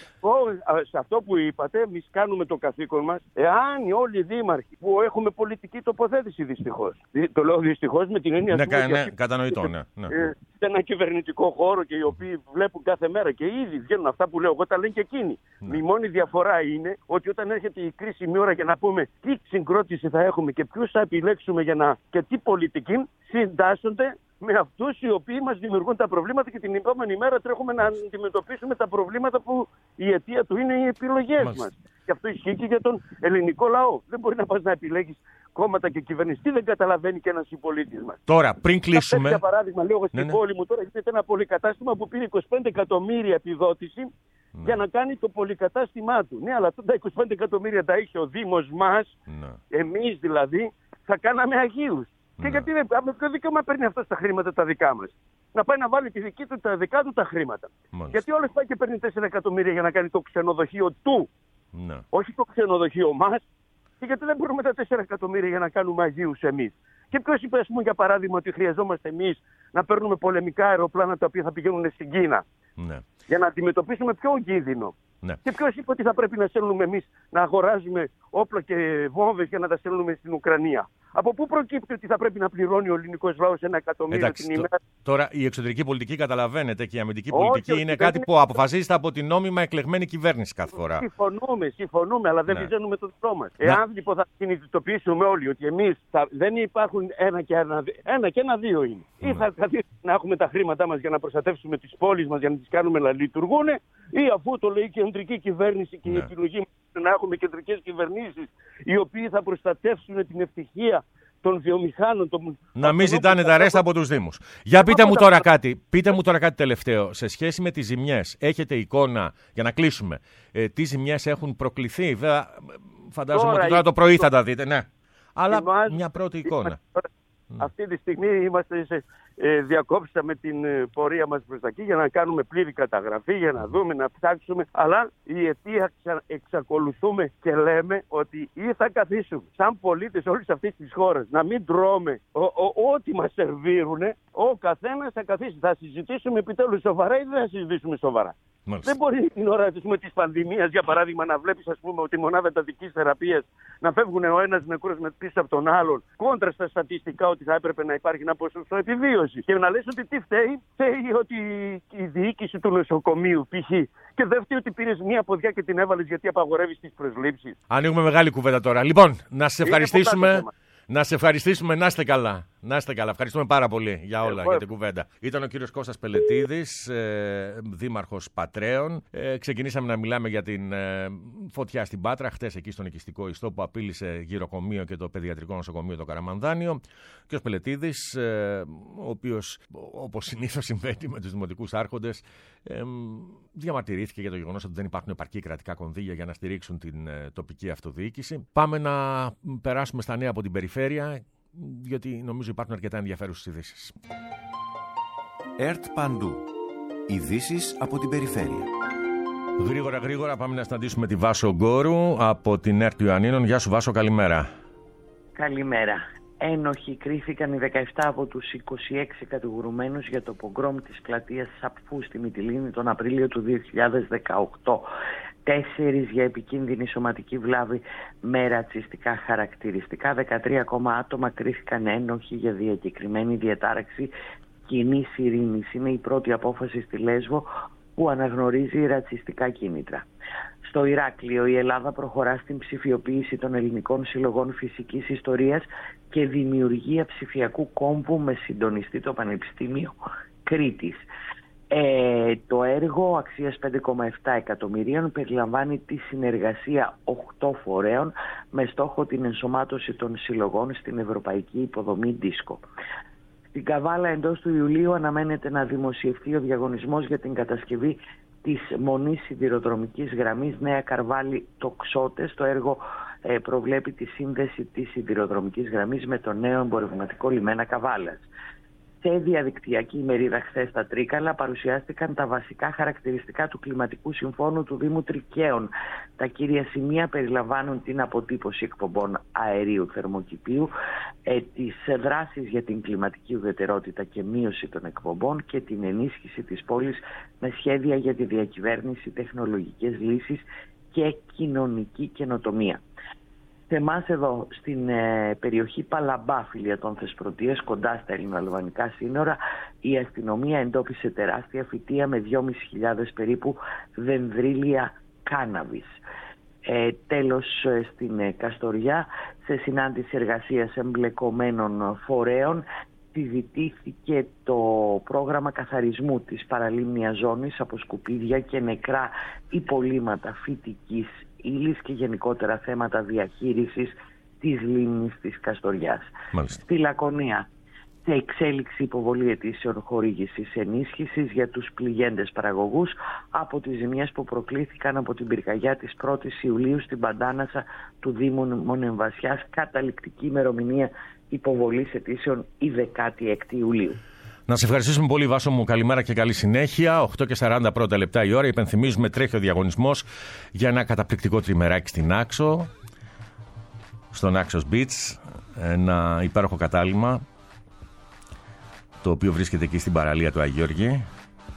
S3: σε αυτό που είπατε, εμείς κάνουμε το καθήκον μας, εάν όλοι οι δήμαρχοι που έχουμε πολιτική τοποθέτηση δυστυχώς, το λέω δυστυχώς με την έννοια
S2: ναι,
S3: του...
S2: Ναι, κατανοητό, ναι. ναι.
S3: Σε ένα κυβερνητικό χώρο και οι οποίοι βλέπουν κάθε μέρα και ήδη βγαίνουν αυτά που λέω εγώ, τα λένε και εκείνοι. Ναι. Η μόνη διαφορά είναι ότι όταν έρχεται η κρίσιμη ώρα για να πούμε τι συγκρότηση θα έχουμε και ποιους θα επιλέξουμε για να... και τι πολιτική, συντάσσονται με αυτούς οι οποίοι μας δημιουργούν τα προβλήματα και την επόμενη μέρα τρέχουμε να αντιμετωπίσουμε τα προβλήματα που η αιτία του είναι οι επιλογές Μάλιστα. μας. Και αυτό ισχύει και για τον ελληνικό λαό. Δεν μπορεί να πας να επιλέγεις κόμματα και κυβερνητή, δεν καταλαβαίνει και ένας συμπολίτης μας.
S2: Τώρα, πριν κλείσουμε.
S3: Για παράδειγμα, λέω στην
S2: ναι, ναι.
S3: πόλη μου τώρα γίνεται ένα πολυκατάστημα που πήρε είκοσι πέντε εκατομμύρια επιδότηση ναι. για να κάνει το πολυκατάστημά του. Ναι, αλλά αυτά τα είκοσι πέντε εκατομμύρια τα είχε ο Δήμος μας, ναι. εμείς δηλαδή, θα κάναμε αγίους. Και ναι. γιατί δεν, με ποιο δικαίωμα παίρνει αυτό τα χρήματα τα δικά μας? Να πάει να βάλει τη δική του, τα δικά του τα χρήματα. Μάλιστα. Γιατί όλες πάει και παίρνει τέσσερα εκατομμύρια για να κάνει το ξενοδοχείο του. Ναι. Όχι το ξενοδοχείο μας. Και γιατί δεν μπορούμε τα τέσσερα εκατομμύρια για να κάνουμε αγίους εμείς? Και ποιος είπε, ας πούμε, για παράδειγμα, ότι χρειαζόμαστε εμείς να παίρνουμε πολεμικά αεροπλάνα τα οποία θα πηγαίνουν στην Κίνα? Ναι. Για να αντιμετωπίσουμε ποιο κίνδυνο? Ναι. Και ποιος είπε ότι θα πρέπει να στέλνουμε εμείς να αγοράζουμε όπλα και βόμβες για να τα στέλνουμε στην Ουκρανία? Από πού προκύπτει ότι θα πρέπει να πληρώνει ο ελληνικός λαός ένα εκατομμύριο Εντάξει, την ημέρα
S2: Τώρα η εξωτερική πολιτική, καταλαβαίνετε, και η αμυντική
S3: Όχι,
S2: πολιτική
S3: όχι,
S2: είναι
S3: δεν
S2: κάτι
S3: είναι...
S2: που αποφασίζεται από την νόμιμα εκλεγμένη κυβέρνηση κάθε φορά.
S3: Συμφωνούμε, συμφωνούμε, αλλά δεν
S2: ναι.
S3: βυζένουμε το δικό μας. Ναι. Εάν λοιπόν θα συνειδητοποιήσουμε όλοι ότι εμείς θα... δεν υπάρχουν ένα και ένα, ένα, και ένα δύο είναι. Ναι. Ή θα καθίσουμε να έχουμε τα χρήματά μας για να προστατεύσουμε τις πόλεις μας, για να τις κάνουμε να λειτουργούν, ή αφού το λέει η κεντρική κυβέρνηση και ναι. η επιλογή μας να έχουμε κεντρικές κυβερνήσεις οι οποίοι θα προστατεύσουν την ευτυχία των βιομηχάνων. Των...
S2: Να μην ζητάνε τα ρέστα από τους Δήμους. Για πείτε μου τώρα κάτι, πείτε μου τώρα κάτι τελευταίο. Σε σχέση με τις ζημιές, έχετε εικόνα, για να κλείσουμε, ε, τι ζημιές έχουν προκληθεί? Βέβαια, φαντάζομαι τώρα, ότι τώρα το πρωί θα τα δείτε, ναι. Αλλά είμαστε, μια πρώτη εικόνα.
S3: Είμαστε, αυτή τη στιγμή είμαστε σε, ε, διακόψαμε την ε, πορεία μας προς τα εκεί για να κάνουμε πλήρη καταγραφή, για να δούμε, να ψάξουμε. Αλλά η αιτία εξα, εξακολουθούμε και λέμε ότι ή θα καθίσουμε σαν πολίτες όλης αυτής της χώρας να μην τρώμε ό,τι μας σερβίρουνε, ο καθένας θα καθίσει. Θα συζητήσουμε επιτέλους σοβαρά ή δεν θα συζητήσουμε σοβαρά? Μάλιστα. Δεν μπορεί την ώρα της πανδημίας, για παράδειγμα, να βλέπεις, ας πούμε, ότι η μονάδα εντατικής θεραπείας να φεύγουν ο ένας νεκρός με πίσω από τον άλλον, κόντρα στα στατιστικά ότι θα έπρεπε να υπάρχει ένα ποσοστό επιβίωση. Και να λες ότι τι φταίει? Φταίει ότι η διοίκηση του νοσοκομείου, π.χ. Και δεν φταίει ότι πήρες μία ποδιά και την έβαλες γιατί απαγορεύεις τις προσλήψεις.
S2: Ανοίγουμε μεγάλη κουβέντα τώρα. Λοιπόν, να σε ευχαριστήσουμε. Να σε ευχαριστήσουμε, να είστε καλά. Να είστε καλά. Ευχαριστούμε πάρα πολύ για όλα, Εγώ... για την κουβέντα. Ήταν ο κύριος Κώστας Πελετίδης, ε, δήμαρχος Πατρέων. Ε, ξεκινήσαμε να μιλάμε για την ε, φωτιά στην Πάτρα, χτες εκεί στον οικιστικό ιστό που απείλησε γυροκομείο και το παιδιατρικό νοσοκομείο το Καραμανδάνιο. Και ο Πελετίδης, ε, ο οποίος, όπως συνήθως συμβαίνει με τους δημοτικούς άρχοντες, ε, διαμαρτυρήθηκε για το γεγονός ότι δεν υπάρχουν επαρκή κρατικά κονδύλια για να στηρίξουν την ε, τοπική αυτοδιοίκηση. Πάμε να περάσουμε στα νέα από την περιφέρεια, γιατί νομίζω υπάρχουν αρκετά ενδιαφέρουσες ειδήσεις.
S4: ΕΡΤ Παντού. Ειδήσεις από την περιφέρεια.
S2: Γρήγορα γρήγορα πάμε να συναντήσουμε τη Βάσο Γκόρου από την ΕΡΤ Ιωαννίνων. Γεια σου Βάσο, καλημέρα.
S5: Καλημέρα. Ένοχοι κρίθηκαν οι δεκαεπτά από τους είκοσι έξι κατηγορουμένους για το πογκρόμ της πλατείας Σαπφού στη Μυτιλήνη τον Απρίλιο του δύο χιλιάδες δεκαοκτώ. Τέσσερις για επικίνδυνη σωματική βλάβη με ρατσιστικά χαρακτηριστικά. δεκατρία ακόμα άτομα κρίθηκαν ένοχοι για διακεκριμένη διατάραξη κοινής ειρήνης. Είναι η πρώτη απόφαση στη Λέσβο που αναγνωρίζει ρατσιστικά κίνητρα. Στο Ηράκλειο η Ελλάδα προχωρά στην ψηφιοποίηση των ελληνικών συλλογών φυσικής ιστορίας και δημιουργία ψηφιακού κόμβου με συντονιστή το Πανεπιστήμιο Κρήτης. Ε, το έργο αξίας πέντε κόμμα επτά εκατομμυρίων περιλαμβάνει τη συνεργασία οκτώ φορέων με στόχο την ενσωμάτωση των συλλογών στην ευρωπαϊκή υποδομή Disco. Στην Καβάλα εντός του Ιουλίου αναμένεται να δημοσιευθεί ο διαγωνισμός για την κατασκευή της μονής σιδηροδρομικής γραμμής Νέα Καρβάλη Τοξότες. Το έργο ε, προβλέπει τη σύνδεση της σιδηροδρομικής γραμμής με το νέο εμπορευματικό λιμένα Καβάλας. Σε διαδικτυακή ημερίδα χθες στα Τρίκαλα παρουσιάστηκαν τα βασικά χαρακτηριστικά του κλιματικού συμφώνου του Δήμου Τρικαίων. Τα κύρια σημεία περιλαμβάνουν την αποτύπωση εκπομπών αερίου θερμοκηπίου, ε, τις δράσεις για την κλιματική ουδετερότητα και μείωση των εκπομπών και την ενίσχυση της πόλης με σχέδια για τη διακυβέρνηση, τεχνολογικές λύσεις και κοινωνική καινοτομία. Σε εμάς εδώ στην ε, περιοχή Παλαμπά, φυλία των Θεσπρωτείας, κοντά στα ελληνοαλβανικά σύνορα, η αστυνομία εντόπισε τεράστια φυτεία με δυόμισι χιλιάδες περίπου δενδρίλια κάναβης. Ε, τέλος, ε, στην ε, Καστοριά, σε συνάντηση εργασίας εμπλεκομένων φορέων, συζητήθηκε το πρόγραμμα καθαρισμού της παραλίμνιας ζώνης από σκουπίδια και νεκρά υπολείμματα φυτικής ύλης και γενικότερα θέματα διαχείρισης της λίμνης της Καστοριάς.
S2: Μάλιστα.
S5: Στη Λακωνία, σε εξέλιξη υποβολή αιτήσεων χορήγησης ενίσχυσης για τους πληγέντες παραγωγούς από τις ζημιές που προκλήθηκαν από την πυρκαγιά της πρώτης Ιουλίου στην Παντάνασα του Δήμου Μονεμβασιάς. Καταληκτική ημερομηνία υποβολής αιτήσεων η δεκάτη έκτη Ιουλίου.
S2: Να σε ευχαριστήσουμε πολύ, Βάσο μου. Καλημέρα και καλή συνέχεια. οκτώ και σαράντα πρώτα λεπτά η ώρα. Υπενθυμίζουμε, τρέχει ο διαγωνισμός για ένα καταπληκτικό τριμεράκι στην Άξο, στον Άξος Beach. Ένα υπέροχο κατάλημα, το οποίο βρίσκεται εκεί στην παραλία του Αγιώργη.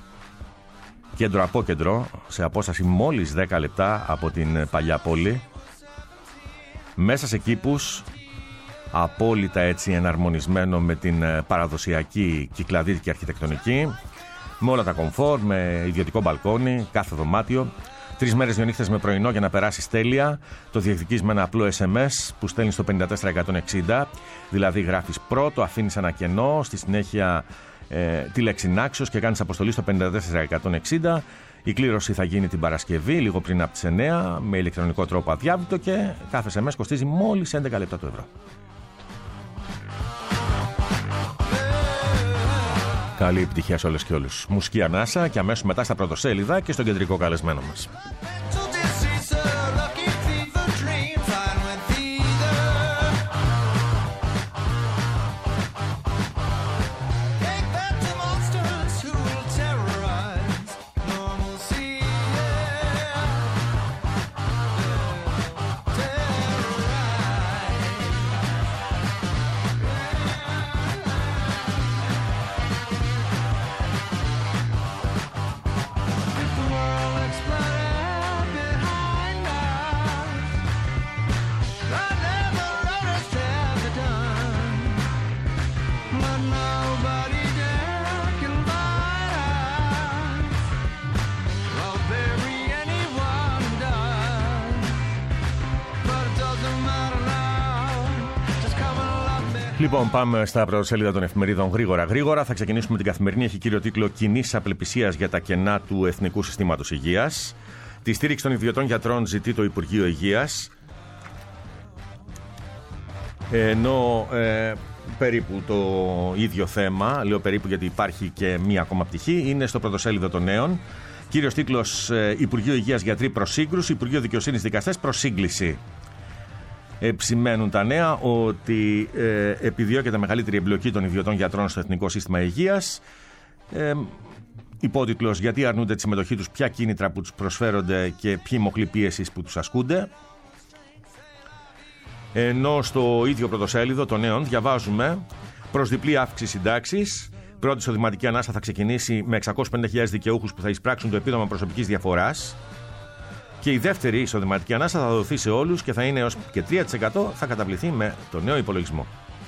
S2: Κέντρο απόκεντρο, σε απόσταση μόλις δέκα λεπτά από την παλιά πόλη. Μέσα σε κήπους απόλυτα έτσι εναρμονισμένο με την παραδοσιακή κυκλαδίτικη αρχιτεκτονική, με όλα τα κομφόρ, με ιδιωτικό μπαλκόνι, κάθε δωμάτιο. Τρεις μέρες, δύο νύχτες με πρωινό για να περάσεις τέλεια. Το διεκδικείς με ένα απλό ες εμ ες που στέλνεις στο πέντε τέσσερα εκατόν εξήντα. Δηλαδή γράφεις πρώτο, αφήνεις ένα κενό, στη συνέχεια ε, τη λέξη Νάξος και κάνεις αποστολή στο πέντε τέσσερα εκατόν εξήντα. Η κλήρωση θα γίνει την Παρασκευή, λίγο πριν από τις εννιά, με ηλεκτρονικό τρόπο αδιάβητο και κάθε ες εμ ες κοστίζει μόλις έντεκα λεπτά του ευρώ. Καλή επιτυχία σε όλες και όλους. Μουσική ανάσα και αμέσως μετά στα πρωτοσέλιδα και στον κεντρικό καλεσμένο μας. Λοιπόν, πάμε στα πρωτοσέλιδα των εφημερίδων γρήγορα γρήγορα. Θα ξεκινήσουμε την Καθημερινή. Έχει κύριο τίτλο «Κινήσεις απελπισίας για τα κενά του Εθνικού Συστήματος Υγείας». Τη στήριξη των ιδιωτών γιατρών ζητεί το Υπουργείο Υγείας. Ενώ ε, περίπου το ίδιο θέμα, λέω περίπου γιατί υπάρχει και μία ακόμα πτυχή, είναι στο πρωτοσέλιδο των Νέων. Κύριος τίτλος ε, «Υπουργείο Υγείας γιατροί προς σύγκρουση, Υπουργείο Δικαιοσύνης δικαστές προς σύγκληση». Επισημαίνουν τα νέα ότι ε, επιδιώκεται μεγαλύτερη εμπλοκή των ιδιωτών γιατρών στο Εθνικό Σύστημα Υγείας. Ε, υπότιτλος «Γιατί αρνούνται τη συμμετοχή τους, ποια κίνητρα που τους προσφέρονται και ποιοι μοχλοί πίεσης που τους ασκούνται». Ενώ στο ίδιο πρωτοσέλιδο των Νέων διαβάζουμε «Προς διπλή αύξηση συντάξης. Πρώτη εισοδηματική ανάσα θα ξεκινήσει με εξακόσιες πενήντα χιλιάδες δικαιούχους που θα εισπράξουν το επίδομα προσωπικής διαφοράς. Και η δεύτερη εισοδηματική ανάσα θα δοθεί σε όλους και θα είναι έως και τρία τοις εκατό θα καταβληθεί με το νέο υπολογισμό».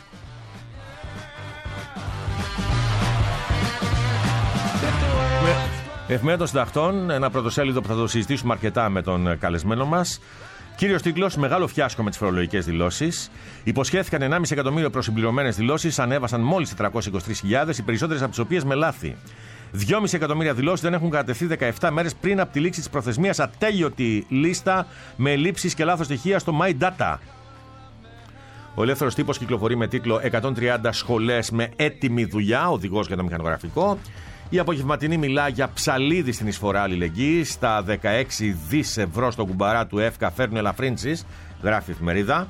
S2: Εφημερίδα των Συντακτών, ένα πρωτοσέλιδο που θα το συζητήσουμε αρκετά με τον καλεσμένο μας. Κύριος τίτλος: «Μεγάλο φιάσκο με τις φορολογικές δηλώσεις». Υποσχέθηκαν ενάμιση εκατομμύριο προσυμπληρωμένες δηλώσεις, ανέβασαν μόλις τετρακόσιες είκοσι τρεις χιλιάδες, οι περισσότερες από τις οποίες με λάθη. δυόμισι εκατομμύρια δηλώσεις δεν έχουν κατατεθεί δεκαεπτά μέρες πριν από τη λήξη της προθεσμίας. Ατέλειωτη λίστα με ελλείψεις και λάθος στοιχεία στο My Data. Ο Ελεύθερος Τύπος κυκλοφορεί με τίτλο «εκατόν τριάντα σχολές με έτοιμη δουλειά, οδηγός για το μηχανογραφικό». Η Απογευματινή μιλά για ψαλίδι στην εισφορά αλληλεγγύης. Τα δεκαέξι δισεκατομμύρια ευρώ στο κουμπαρά του ΕΦΚΑ φέρνουν ελαφρύνσεις, γράφει η εφημερίδα.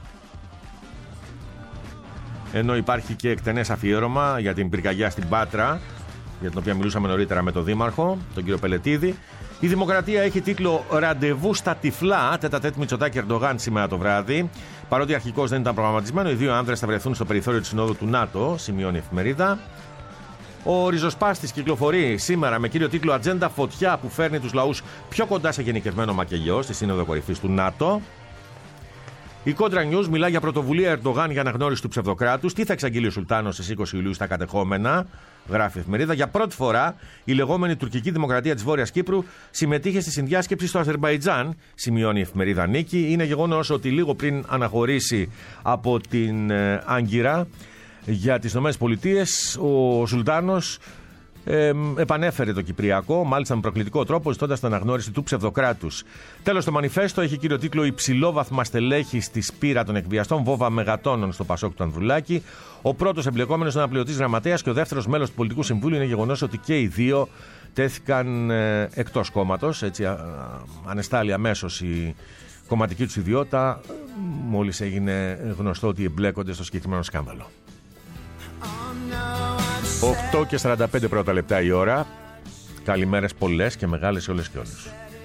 S2: Ενώ υπάρχει και εκτενές αφιέρωμα για την πυρκαγιά στην Πάτρα, για την οποία μιλούσαμε νωρίτερα με τον Δήμαρχο, τον κύριο Πελετίδη. Η Δημοκρατία έχει τίτλο «Ραντεβού στα τυφλά», τέτα-τέτ Μητσοτάκη Ερντογάν σήμερα το βράδυ. Παρότι αρχικώς δεν ήταν προγραμματισμένο, οι δύο άνδρες θα βρεθούν στο περιθώριο της Συνόδου του ΝΑΤΟ, σημειώνει η εφημερίδα. Ο ριζοσπάστης κυκλοφορεί σήμερα με κύριο τίτλο «Ατζέντα φωτιά που φέρνει τους λαούς πιο κοντά σε γενικευμένο μακελιό» στη Σύνοδο Κορυφής του ΝΑΤΟ. Η Κόντρα News μιλά για πρωτοβουλία Ερντογάν για αναγνώριση του ψευδοκράτους. Τι θα εξαγγείλει ο Σουλτάνος στις είκοσι Ιουλίου στα κατεχόμενα, γράφει η εφημερίδα. Για πρώτη φορά η λεγόμενη τουρκική δημοκρατία της Βόρειας Κύπρου συμμετείχε στη συνδιάσκεψη στο Αζερμπαϊτζάν, σημειώνει η εφημερίδα Νίκη. Είναι γεγονός ότι λίγο πριν αναχωρήσει από την ε, Άγκυρα για τις ΗΠΑ, ο Σουλτάνος ε, επανέφερε το Κυπριακό, μάλιστα με προκλητικό τρόπο, ζητώντας την αναγνώριση του ψευδοκράτους. Τέλος, το μανιφέστο έχει κύριο τίτλο «Υψηλόβαθμα στελέχη στη σπήρα των εκβιαστών, βόβα μεγατόνων στο Πασόκ του Ανδρουλάκη». Ο πρώτος εμπλεκόμενος είναι αναπληρωτής γραμματέας και ο δεύτερος μέλος του Πολιτικού Συμβούλου. Είναι γεγονός ότι και οι δύο τέθηκαν ε, εκτός κόμματος. Έτσι, α, ανεστάλλει αμέσως η κομματική τους ιδιότητα, μόλις έγινε γνωστό ότι εμπλέκονται στο συγκεκριμένο σκάνδαλο. οκτώ και σαράντα πέντε πρώτα λεπτά η ώρα. Καλημέρες πολλές και μεγάλες σε όλες και όλους.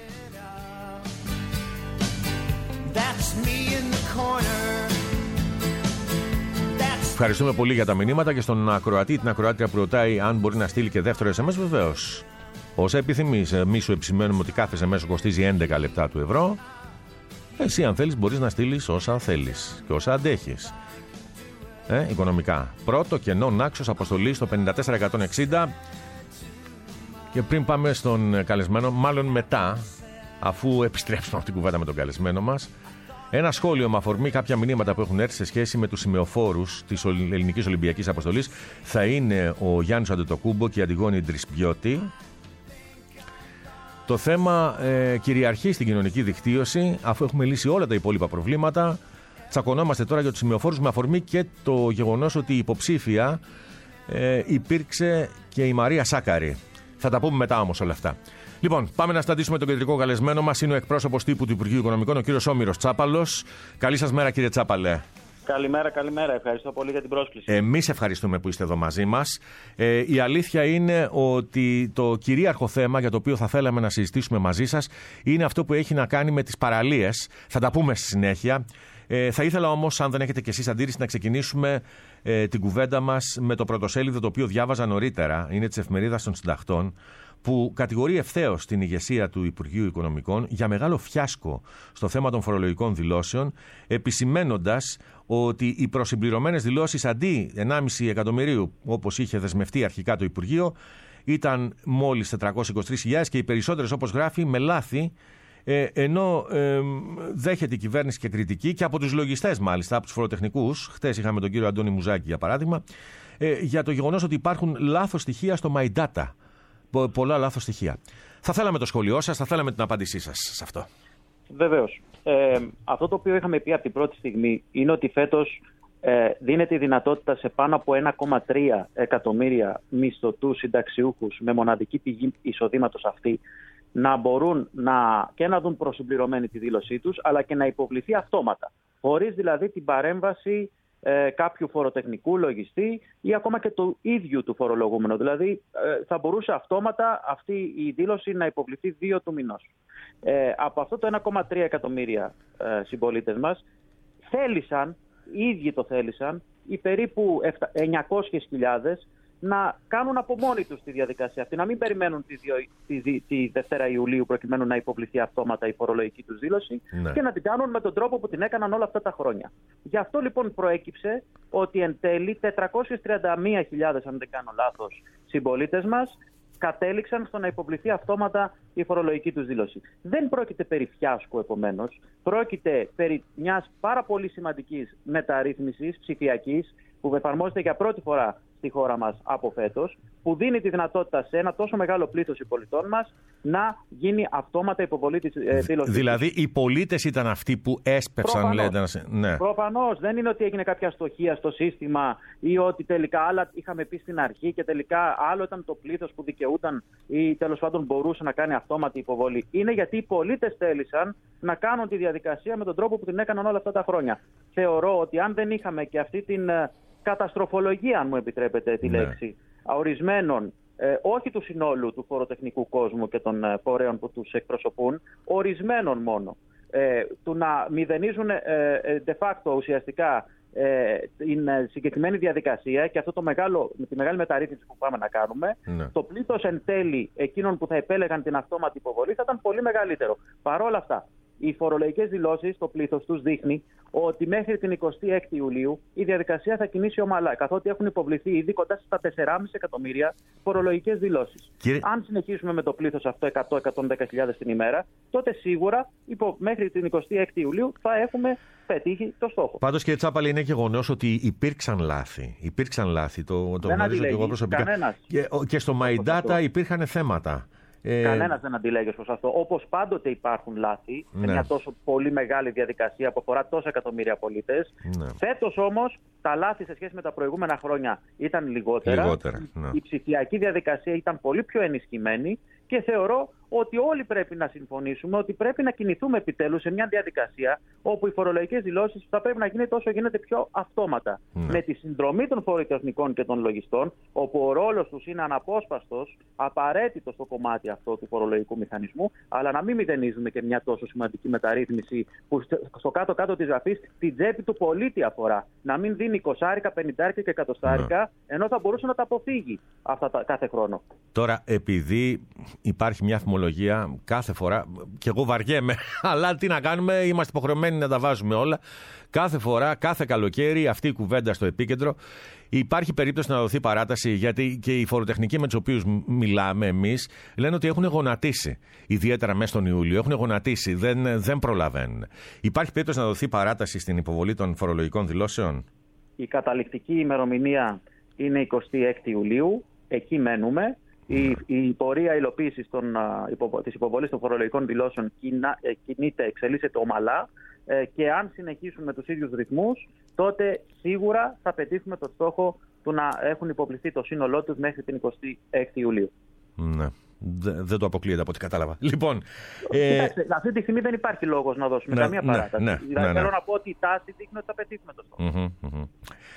S2: Ευχαριστούμε πολύ για τα μηνύματα και στον ακροατή, την ακροάτρια που ρωτάει αν μπορεί να στείλει και δεύτερο ες εμ ες. Βεβαίως. Όσα επιθυμείς. Εμείς σου επισημαίνουμε ότι κάθε ες εμ ες κοστίζει έντεκα λεπτά του ευρώ. Εσύ αν θέλεις μπορείς να στείλεις όσα θέλεις και όσα αντέχεις. Ε, οικονομικά. Πρώτο κενό Νάξος αποστολή στο πενήντα τέσσερα εκατόν εξήντα. Και πριν πάμε στον καλεσμένο, μάλλον μετά, αφού επιστρέψουμε από την κουβέντα με τον καλεσμένο μας, ένα σχόλιο με αφορμή κάποια μηνύματα που έχουν έρθει σε σχέση με τους σημεοφόρους της Ελληνικής Ολυμπιακής Αποστολής θα είναι ο Γιάννης Αντετοκούμπο και η Αντιγόνη Ντρισπιώτη. Το θέμα ε, κυριαρχεί στην κοινωνική δικτύωση, αφού έχουμε λύσει όλα τα υπόλοιπα προβλήματα. Τσακωνόμαστε τώρα για τους σημεοφόρους με αφορμή και το γεγονός ότι η υποψήφια ε, υπήρξε και η Μαρία Σάκαρη. Θα τα πούμε μετά όμως όλα αυτά. Λοιπόν, πάμε να συναντήσουμε τον κεντρικό καλεσμένο μας. Είναι ο εκπρόσωπος τύπου του Υπουργείου Οικονομικών, ο κύριος Όμηρος Τσάπαλος. Καλή σας μέρα, κύριε Τσάπαλε.
S6: Καλημέρα, καλημέρα. Ευχαριστώ πολύ για την πρόσκληση.
S2: Εμείς ευχαριστούμε που είστε εδώ μαζί μας. Ε, η αλήθεια είναι ότι το κυρίαρχο θέμα για το οποίο θα θέλαμε να συζητήσουμε μαζί σας είναι αυτό που έχει να κάνει με τις παραλίες. Θα τα πούμε στη συνέχεια. Ε, θα ήθελα όμως, αν δεν έχετε κι εσείς αντίρρηση, να ξεκινήσουμε ε, την κουβέντα μας με το πρωτοσέλιδο το οποίο διάβαζα νωρίτερα. Είναι της Εφημερίδας των Συντακτών, που κατηγορεί ευθέως την ηγεσία του Υπουργείου Οικονομικών για μεγάλο φιάσκο στο θέμα των φορολογικών δηλώσεων, επισημαίνοντας ότι οι προσυμπληρωμένες δηλώσεις αντί ενάμιση εκατομμυρίου, όπως είχε δεσμευτεί αρχικά το Υπουργείο, ήταν μόλις τετρακόσιες είκοσι τρεις χιλιάδες και οι περισσότερες, όπως γράφει, με λάθη, ε, ενώ ε, δέχεται η κυβέρνηση και κριτική και από τους λογιστές, μάλιστα, από τους φοροτεχνικούς. Χθες είχαμε τον κύριο Αντώνη Μουζάκη, για παράδειγμα, ε, για το γεγονός ότι υπάρχουν λάθος στοιχεία στο My Data. Πολλά λάθος στοιχεία. Θα θέλαμε το σχόλιο σας, θα θέλαμε την απάντησή σας σε αυτό.
S6: Βεβαίως. Ε, αυτό το οποίο είχαμε πει από την πρώτη στιγμή είναι ότι φέτος ε, δίνεται η δυνατότητα σε πάνω από ένα κόμμα τρία εκατομμύρια μισθωτούς συνταξιούχους με μοναδική πηγή εισοδήματος αυτή να μπορούν να, και να δουν προσυμπληρωμένη τη δήλωσή τους, αλλά και να υποβληθεί αυτόματα, χωρίς δηλαδή την παρέμβαση Ε, κάποιου φοροτεχνικού λογιστή ή ακόμα και του ίδιου του φορολογούμενου. Δηλαδή ε, θα μπορούσε αυτόματα αυτή η δήλωση να υποβληθεί δύο του μηνός. Ε, από αυτό το ένα κόμμα τρία εκατομμύρια ε, συμπολίτες μας θέλησαν, οι ίδιοι το θέλησαν, οι περίπου εννιακόσιες χιλιάδες να κάνουν από μόνοι τους τη διαδικασία αυτή, να μην περιμένουν τη, διο, τη, τη Δευτέρα Ιουλίου προκειμένου να υποβληθεί αυτόματα η φορολογική τους δήλωση, ναι, και να την κάνουν με τον τρόπο που την έκαναν όλα αυτά τα χρόνια. Γι' αυτό λοιπόν προέκυψε ότι εν τέλει τετρακόσιες τριάντα μία χιλιάδες, αν δεν κάνω λάθος, συμπολίτες μας κατέληξαν στο να υποβληθεί αυτόματα η φορολογική τους δήλωση. Δεν πρόκειται περί φιάσκου, επομένως. Πρόκειται περί μιας πάρα πολύ σημαντικής μεταρρύθμισης ψηφιακής που εφαρμόζεται για πρώτη φορά στη χώρα μας από φέτος, που δίνει τη δυνατότητα σε ένα τόσο μεγάλο πλήθος πολιτών μας να γίνει αυτόματα υποβολή της ε, δήλωσης.
S2: Δηλαδή οι πολίτες ήταν αυτοί που έσπευσαν, λέτε. Ναι.
S6: Προφανώς. Δεν είναι ότι έγινε κάποια αστοχία στο σύστημα ή ότι τελικά άλλα είχαμε πει στην αρχή και τελικά άλλο ήταν το πλήθος που δικαιούταν ή τέλος πάντων μπορούσε να κάνει αυτόματη υποβολή. Είναι γιατί οι πολίτες θέλησαν να κάνουν τη διαδικασία με τον τρόπο που την έκαναν όλα αυτά τα χρόνια. Θεωρώ ότι αν δεν είχαμε και αυτή την καταστροφολογία, αν μου επιτρέπετε τη λέξη, ναι, ορισμένων, ε, όχι του συνόλου του φοροτεχνικού κόσμου και των ε, φορέων που τους εκπροσωπούν, ορισμένων μόνο, ε, του να μηδενίζουν ε, ε, de facto ουσιαστικά ε, την ε, συγκεκριμένη διαδικασία και αυτό το μεγάλο, τη μεγάλη μεταρρύθμιση που πάμε να κάνουμε, ναι, το πλήθος εν τέλει εκείνων που θα επέλεγαν την αυτόματη υποβολή θα ήταν πολύ μεγαλύτερο. Παρ' όλα αυτά, οι φορολογικές δηλώσεις, το πλήθος τους δείχνει ότι μέχρι την εικοστή έκτη Ιουλίου η διαδικασία θα κινήσει ομαλά, καθότι έχουν υποβληθεί ήδη κοντά στα τέσσερα κόμμα πέντε εκατομμύρια φορολογικές δηλώσεις. Κύριε... Αν συνεχίσουμε με το πλήθος αυτό εκατό με εκατόν δέκα χιλιάδες την ημέρα, τότε σίγουρα υπό, μέχρι την εικοστή έκτη Ιουλίου θα έχουμε πετύχει το στόχο.
S2: Πάντως, κύριε Τσάπαλη, είναι γεγονός ότι υπήρξαν λάθη. Υπήρξαν λάθη. Το, το γνωρίζω και εγώ προσωπικά. Και, και στο My Data υπήρχαν θέματα.
S6: Ε... Κανένας δεν αντιλέγει προς αυτό. Όπως πάντοτε υπάρχουν λάθη, ναι, σε μια τόσο πολύ μεγάλη διαδικασία που αφορά τόσα εκατομμύρια πολίτες. Ναι. Φέτος όμως τα λάθη σε σχέση με τα προηγούμενα χρόνια ήταν λιγότερα.
S2: λιγότερα ναι.
S6: Η ψηφιακή διαδικασία ήταν πολύ πιο ενισχυμένη και θεωρώ ότι όλοι πρέπει να συμφωνήσουμε ότι πρέπει να κινηθούμε επιτέλους σε μια διαδικασία όπου οι φορολογικές δηλώσεις θα πρέπει να γίνεται όσο γίνεται πιο αυτόματα. Ναι. Με τη συνδρομή των φοροτεχνικών και των λογιστών, όπου ο ρόλος τους είναι αναπόσπαστος, απαραίτητο στο κομμάτι αυτό του φορολογικού μηχανισμού, αλλά να μην μηδενίζουμε και μια τόσο σημαντική μεταρρύθμιση που στο κάτω-κάτω της γραφής την τσέπη του πολίτη αφορά. Να μην δίνει εικοσάρικα, πενηντάρικα και εκατοστάρικα, ναι, ενώ θα μπορούσε να τα αποφύγει αυτά τα, κάθε χρόνο.
S2: Τώρα, επειδή υπάρχει μια φημολογία κάθε φορά, και εγώ βαριέμαι, αλλά τι να κάνουμε, είμαστε υποχρεωμένοι να τα βάζουμε όλα. Κάθε φορά, κάθε καλοκαίρι, αυτή η κουβέντα στο επίκεντρο. Υπάρχει περίπτωση να δοθεί παράταση, γιατί και οι φοροτεχνικοί με τους οποίους μιλάμε εμείς λένε ότι έχουν γονατίσει, ιδιαίτερα μέσα στον Ιούλιο. Έχουν γονατίσει, δεν, δεν προλαβαίνουν. Υπάρχει περίπτωση να δοθεί παράταση στην υποβολή των φορολογικών δηλώσεων?
S6: Η καταληκτική ημερομηνία είναι εικοστή έκτη Ιουλίου. Εκεί μένουμε. Η, η πορεία υλοποίησης της υποβολής των φορολογικών δηλώσεων κινά, κινείται, εξελίσσεται ομαλά, ε, και αν συνεχίσουν με τους ίδιους ρυθμούς, τότε σίγουρα θα πετύχουμε το στόχο του να έχουν υποβληθεί το σύνολό τους μέχρι την εικοστή έκτη Ιουλίου.
S2: Ναι. Δεν το αποκλείεται από ό,τι κατάλαβα. Λοιπόν, ε...
S6: Κοιτάξτε, αυτή τη στιγμή δεν υπάρχει λόγος να δώσουμε ναι, καμία ναι, παράταση. Ναι, δηλαδή, ναι, ναι. Θέλω να πω ότι η τάση δείχνει ότι θα πετύχουμε το στόχο.
S2: Mm-hmm, mm-hmm.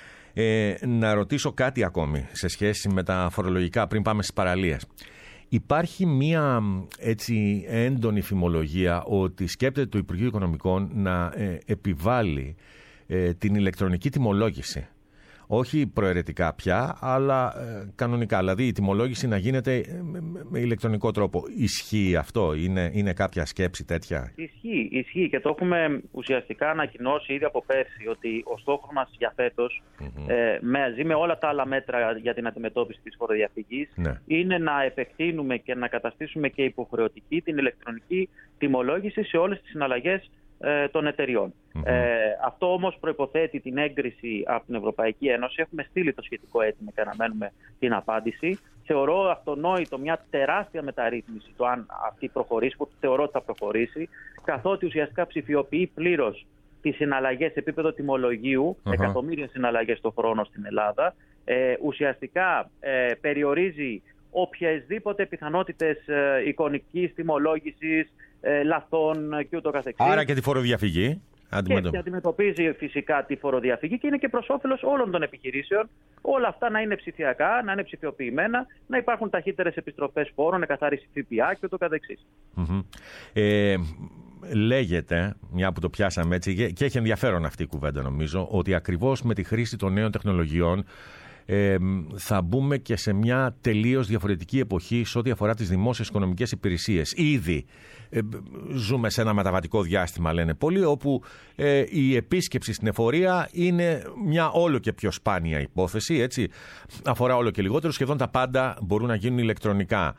S2: Ε, να ρωτήσω κάτι ακόμη σε σχέση με τα φορολογικά πριν πάμε στις παραλίες. Υπάρχει μία έτσι έντονη φημολογία ότι σκέπτεται το Υπουργείο Οικονομικών να ε, επιβάλλει ε, την ηλεκτρονική τιμολόγηση. Όχι προαιρετικά πια, αλλά ε, κανονικά. Δηλαδή η τιμολόγηση να γίνεται με, με ηλεκτρονικό τρόπο. Ισχύει αυτό? Είναι, είναι κάποια σκέψη τέτοια?
S6: Ισχύει, ισχύει και το έχουμε ουσιαστικά ανακοινώσει ήδη από πέρσι ότι ο στόχος μας για φέτος, mm-hmm. ε, μαζί με όλα τα άλλα μέτρα για την αντιμετώπιση της φοροδιαφυγής, ναι. είναι να επεκτείνουμε και να καταστήσουμε και υποχρεωτική την ηλεκτρονική τιμολόγηση σε όλες τις συναλλαγές των εταιριών. Mm-hmm. Ε, αυτό όμως προϋποθέτει την έγκριση από την Ευρωπαϊκή Ένωση. Έχουμε στείλει το σχετικό αίτημα και αναμένουμε την απάντηση. Θεωρώ αυτονόητο μια τεράστια μεταρρύθμιση το αν αυτή προχωρήσει, που θεωρώ ότι θα προχωρήσει, καθότι ουσιαστικά ψηφιοποιεί πλήρως τις συναλλαγές σε επίπεδο τιμολογίου, uh-huh. εκατομμύρια συναλλαγές το χρόνο στην Ελλάδα. Ε, ουσιαστικά ε, περιορίζει οποιασδήποτε πιθανότητες ε, εικονικής τιμολόγησης, ε, λαθών και ούτω καθεξής.
S2: Άρα και τη φοροδιαφυγή.
S6: Και, και αντιμετωπίζει φυσικά τη φοροδιαφυγή και είναι και προς όφελος όλων των επιχειρήσεων. Όλα αυτά να είναι ψηφιακά, να είναι ψηφιοποιημένα, να υπάρχουν ταχύτερες επιστροφές φόρων, εκαθάριση ΦΠΑ και ούτω καθεξής.
S2: Mm-hmm. Ε, λέγεται, μια που το πιάσαμε έτσι, και έχει ενδιαφέρον αυτή η κουβέντα νομίζω, ότι ακριβώς με τη χρήση των νέων τεχνολογιών Ε, θα μπούμε και σε μια τελείως διαφορετική εποχή σε ό,τι αφορά τις δημόσιες οικονομικές υπηρεσίες. Ήδη ε, ζούμε σε ένα μεταβατικό διάστημα, λένε πολλοί, όπου ε, η επίσκεψη στην εφορία είναι μια όλο και πιο σπάνια υπόθεση, έτσι. Αφορά όλο και λιγότερο, σχεδόν τα πάντα μπορούν να γίνουν ηλεκτρονικά.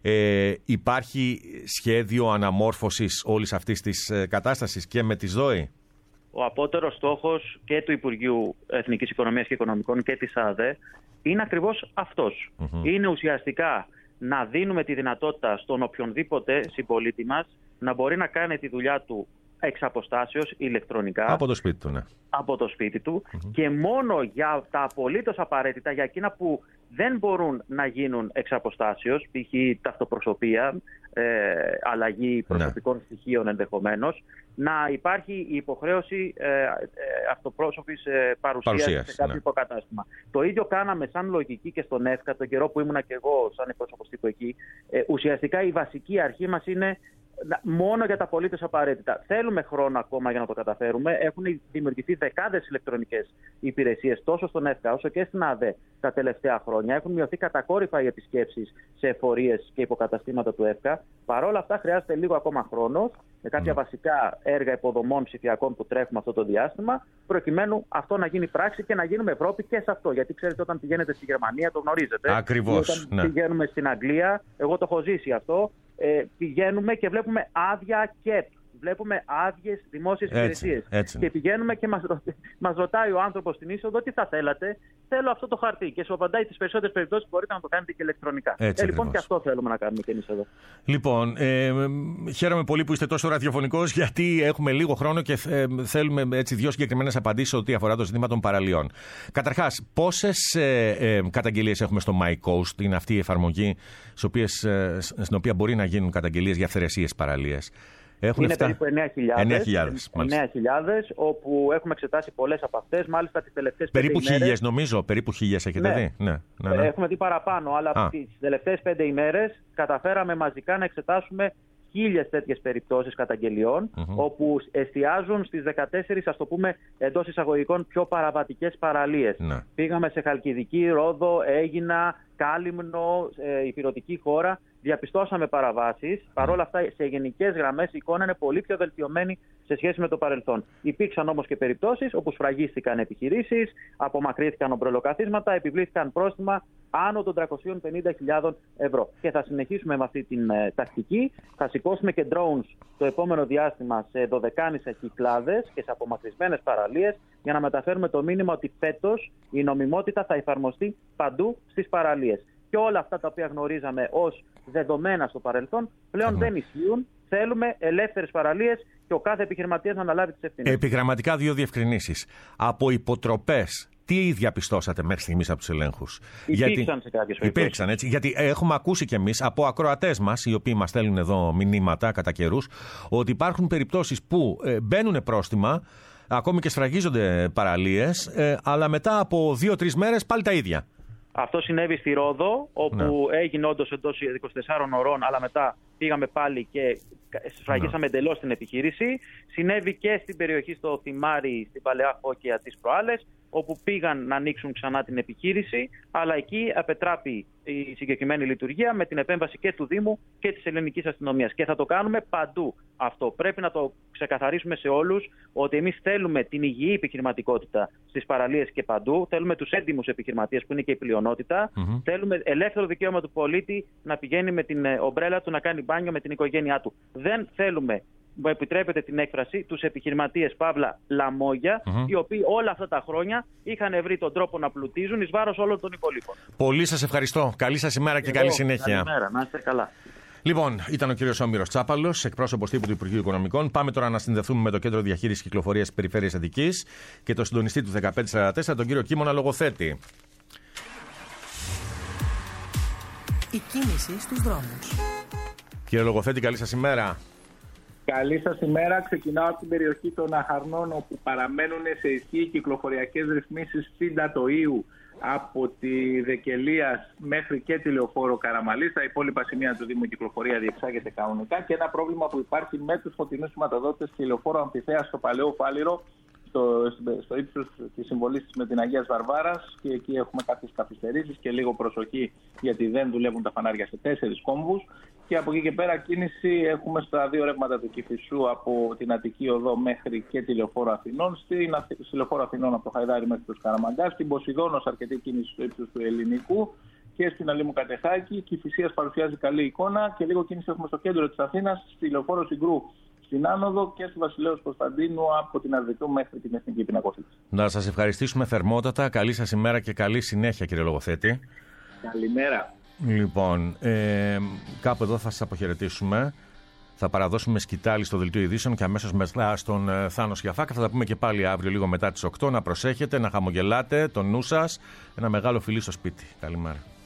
S2: Ε, υπάρχει σχέδιο αναμόρφωσης όλης αυτής της ε, κατάστασης και με τις ΔΟΗ?
S6: Ο απότερος στόχος και του Υπουργείου Εθνικής Οικονομίας και Οικονομικών και της ΑΔΕ είναι ακριβώς αυτός. Mm-hmm. Είναι ουσιαστικά να δίνουμε τη δυνατότητα στον οποιονδήποτε συμπολίτη μας να μπορεί να κάνει τη δουλειά του εξ αποστάσεως ηλεκτρονικά.
S2: Από το σπίτι του, ναι.
S6: Από το σπίτι του mm-hmm. και μόνο για τα απολύτως απαραίτητα, για εκείνα που δεν μπορούν να γίνουν εξ αποστάσεως, π.χ. ταυτοπροσωπία, ε, αλλαγή προσωπικών ναι. στοιχείων ενδεχομένως, να υπάρχει η υποχρέωση ε, ε, αυτοπρόσωπης ε, παρουσίας Παρουσίας, σε κάποιο ναι. υποκατάστημα. Το ίδιο κάναμε σαν λογική και στον ΕΦΚΑ, τον καιρό που ήμουνα και εγώ σαν εκπρόσωπος τύπου εκεί. Ε, ουσιαστικά η βασική αρχή μας είναι μόνο για τα απολύτως απαραίτητα. Θέλουμε χρόνο ακόμα για να το καταφέρουμε. Έχουν δημιουργηθεί δεκάδες ηλεκτρονικές υπηρεσίες τόσο στον ΕΦΚΑ όσο και στην ΑΔΕ τα τελευταία χρόνια. Έχουν μειωθεί κατακόρυφα οι επισκέψεις σε εφορίες και υποκαταστήματα του ΕΦΚΑ. Παρ' όλα αυτά, χρειάζεται λίγο ακόμα χρόνο με κάποια mm. βασικά έργα υποδομών ψηφιακών που τρέχουμε αυτό το διάστημα, προκειμένου αυτό να γίνει πράξη και να γίνουμε Ευρώπη και σε αυτό. Γιατί ξέρετε, όταν πηγαίνετε στη Γερμανία, το γνωρίζετε.
S2: Ακριβώς.
S6: Όταν
S2: ναι.
S6: πηγαίνουμε στην Αγγλία, εγώ το έχω ζήσει αυτό. Ε, πηγαίνουμε και βλέπουμε άδεια ΚΕΠ. Βλέπουμε άδειες δημόσιες υπηρεσίες. Και πηγαίνουμε και μας, ρω... μας ρωτάει ο άνθρωπος στην είσοδο τι θα θέλατε. Θέλω αυτό το χαρτί. Και σου απαντάει τις περισσότερες περιπτώσεις μπορείτε να το κάνετε και ηλεκτρονικά.
S2: Έτσι,
S6: ε, λοιπόν, και αυτό θέλουμε να κάνουμε και εμείς εδώ.
S2: Λοιπόν, ε, χαίρομαι πολύ που είστε τόσο ραδιοφωνικός, γιατί έχουμε λίγο χρόνο και ε, θέλουμε έτσι δύο συγκεκριμένες απαντήσεις ό,τι αφορά το ζήτημα των παραλιών. Καταρχάς, πόσες ε, ε, καταγγελίες έχουμε στο MyCoast? Είναι αυτή η εφαρμογή οποίες, ε, στην οποία μπορεί να γίνουν καταγγελίες για αυθαιρεσίες παραλίες. Έχουν
S6: είναι
S2: εφτά...
S6: περίπου εννέα χιλιάδες, όπου έχουμε εξετάσει πολλές από αυτές, μάλιστα τις τελευταίες πέντε
S2: περίπου
S6: ημέρες.
S2: Χίλιες νομίζω, περίπου χίλιες έχετε
S6: ναι.
S2: δει. Ναι, ναι, ναι.
S6: Έχουμε δει παραπάνω, αλλά Α. τις τελευταίες πέντε ημέρες καταφέραμε μαζικά να εξετάσουμε χίλιες τέτοιες περιπτώσεις καταγγελιών, mm-hmm. όπου εστιάζουν στις δεκατέσσερις, ας το πούμε, εντός εισαγωγικών πιο παραβατικές παραλίες. Ναι. Πήγαμε σε Χαλκιδική, Ρόδο, Αίγινα, Κάλυμνο, ε, υπηρετική χώρα, διαπιστώσαμε παραβάσεις. Παρ' όλα αυτά, σε γενικές γραμμές, η εικόνα είναι πολύ πιο βελτιωμένη σε σχέση με το παρελθόν. Υπήρξαν όμως και περιπτώσεις όπου σφραγίστηκαν επιχειρήσεις, απομακρύνθηκαν ομπρελοκαθίσματα, επιβλήθηκαν πρόστιμα άνω των τριακόσιες πενήντα χιλιάδες ευρώ. Και θα συνεχίσουμε με αυτή την ε, τακτική. Θα σηκώσουμε και drones το επόμενο διάστημα σε δωδεκάνησα κυκλάδες και σε απομακρυσμένες παραλίες για να μεταφέρουμε το μήνυμα ότι φέτος η νομιμότητα θα εφαρμοστεί παντού στις παραλίες. Και όλα αυτά τα οποία γνωρίζαμε ως δεδομένα στο παρελθόν πλέον mm. δεν ισχύουν. Θέλουμε ελεύθερες παραλίες και ο κάθε επιχειρηματίας να αναλάβει τις ευθύνες.
S2: Επιγραμματικά δύο διευκρινήσεις. Από υποτροπές, τι διαπιστώσατε μέχρι στιγμής από τους ελέγχους?
S6: Υπήρξαν γιατί... σε κάποιες περιπτώσεις.
S2: Υπήρξαν, έτσι. Γιατί έχουμε ακούσει κι εμείς από ακροατές μας, οι οποίοι μας στέλνουν εδώ μηνύματα κατά καιρούς, ότι υπάρχουν περιπτώσεις που ε, μπαίνουν πρόστιμα, ακόμη και σφραγίζονται παραλίες, ε, αλλά μετά από δύο-τρεις μέρες πάλι τα ίδια.
S6: Αυτό συνέβη στη Ρόδο, όπου ναι. έγινε όντως εντός είκοσι τεσσάρων ωρών, αλλά μετά πήγαμε πάλι και σφραγίσαμε ναι. εντελώς την επιχείρηση. Συνέβη και στην περιοχή στο Θυμάρι, στην Παλαιά Φώκια τις προάλλες, όπου πήγαν να ανοίξουν ξανά την επιχείρηση, αλλά εκεί απετράπη η συγκεκριμένη λειτουργία με την επέμβαση και του Δήμου και της ελληνικής αστυνομίας. Και θα το κάνουμε παντού αυτό. Πρέπει να το ξεκαθαρίσουμε σε όλους ότι εμείς θέλουμε την υγιή επιχειρηματικότητα στις παραλίες και παντού. Θέλουμε τους έντιμους επιχειρηματίες που είναι και η πλειονότητα. Mm-hmm. Θέλουμε ελεύθερο δικαίωμα του πολίτη να πηγαίνει με την ομπρέλα του να κάνει μπάνιο με την οικογένειά του. Δεν θέλουμε, μου επιτρέπετε την έκφραση, τους επιχειρηματίες παύλα λαμόγια, mm-hmm. οι οποίοι όλα αυτά τα χρόνια είχαν βρει τον τρόπο να πλουτίζουν εις βάρος όλων των υπολείπων.
S2: Πολύ σας ευχαριστώ. Καλή σας ημέρα και Εγώ, καλή συνέχεια.
S6: Καλημέρα, να είστε καλά.
S2: Λοιπόν, ήταν ο κύριος Όμηρος Τσάπαλος, εκπρόσωπος τύπου του Υπουργείου Οικονομικών. Πάμε τώρα να συνδεθούμε με το Κέντρο Διαχείρισης Κυκλοφορίας Περιφέρειας Αττικής και το συντονιστή του δεκαπέντε σαράντα τέσσερα, τον κύριο Κίμωνα Λογοθέτη.
S7: Η κίνηση στους δρόμους.
S2: Κύριε Λογοθέτη, καλή σας ημέρα.
S8: Καλή σας ημέρα. Ξεκινάω από την περιοχή των Αχαρνών, όπου παραμένουν σε ισχύ κυκλοφοριακές ρυθμίσεις Συντατοίου από τη Δεκελίας μέχρι και τη Λεωφόρο Καραμαλής. Τα υπόλοιπα σημεία του Δήμου η κυκλοφορία διεξάγεται κανονικά. Και ένα πρόβλημα που υπάρχει με τους φωτεινούς σηματοδότες στη Λεωφόρο Αμφιθέα στο Παλαιό Φάληρο, στο, στο ύψος της συμβολής με την Αγίας Βαρβάρας, και εκεί έχουμε κάποιες καθυστερήσεις και λίγο προσοχή, γιατί δεν δουλεύουν τα φανάρια σε τέσσερις κόμβους. Και από εκεί και πέρα κίνηση έχουμε στα δύο ρεύματα του Κηφισού από την Αττική Οδό μέχρι και τη Λεωφόρο Αθηνών, στη, στη Λεωφόρο Αθηνών από το Χαϊδάρι μέχρι το Σκαραμαγκά, στην Ποσειδώνος αρκετή κίνηση στο ύψος του Ελληνικού και στην Αλήμου Κατεχάκη. Η Κηφισίας παρουσιάζει καλή εικόνα και λίγο κίνηση έχουμε στο κέντρο της Αθήνας, στη Λεωφόρο Συγκρού στην Άνοδο και στη Βασιλέως Κωνσταντίνου από την Αρβιτού μέχρι την Εθνική Πινακόθητη.
S2: Να σας ευχαριστήσουμε θερμότατα. Καλή σας ημέρα και καλή συνέχεια, κύριε Λογοθέτη.
S8: Καλημέρα.
S2: Λοιπόν, ε, κάπου εδώ θα σας αποχαιρετήσουμε. Θα παραδώσουμε σκητάλη στο δελτίο ειδήσεων και αμέσως μετά στον ε, Θάνο Σιαφάκα. Θα τα πούμε και πάλι αύριο λίγο μετά τις οκτώ. Να προσέχετε, να χαμογελάτε, το νου σας. Ένα μεγάλο φιλί στο σπίτι. Καλημέρα.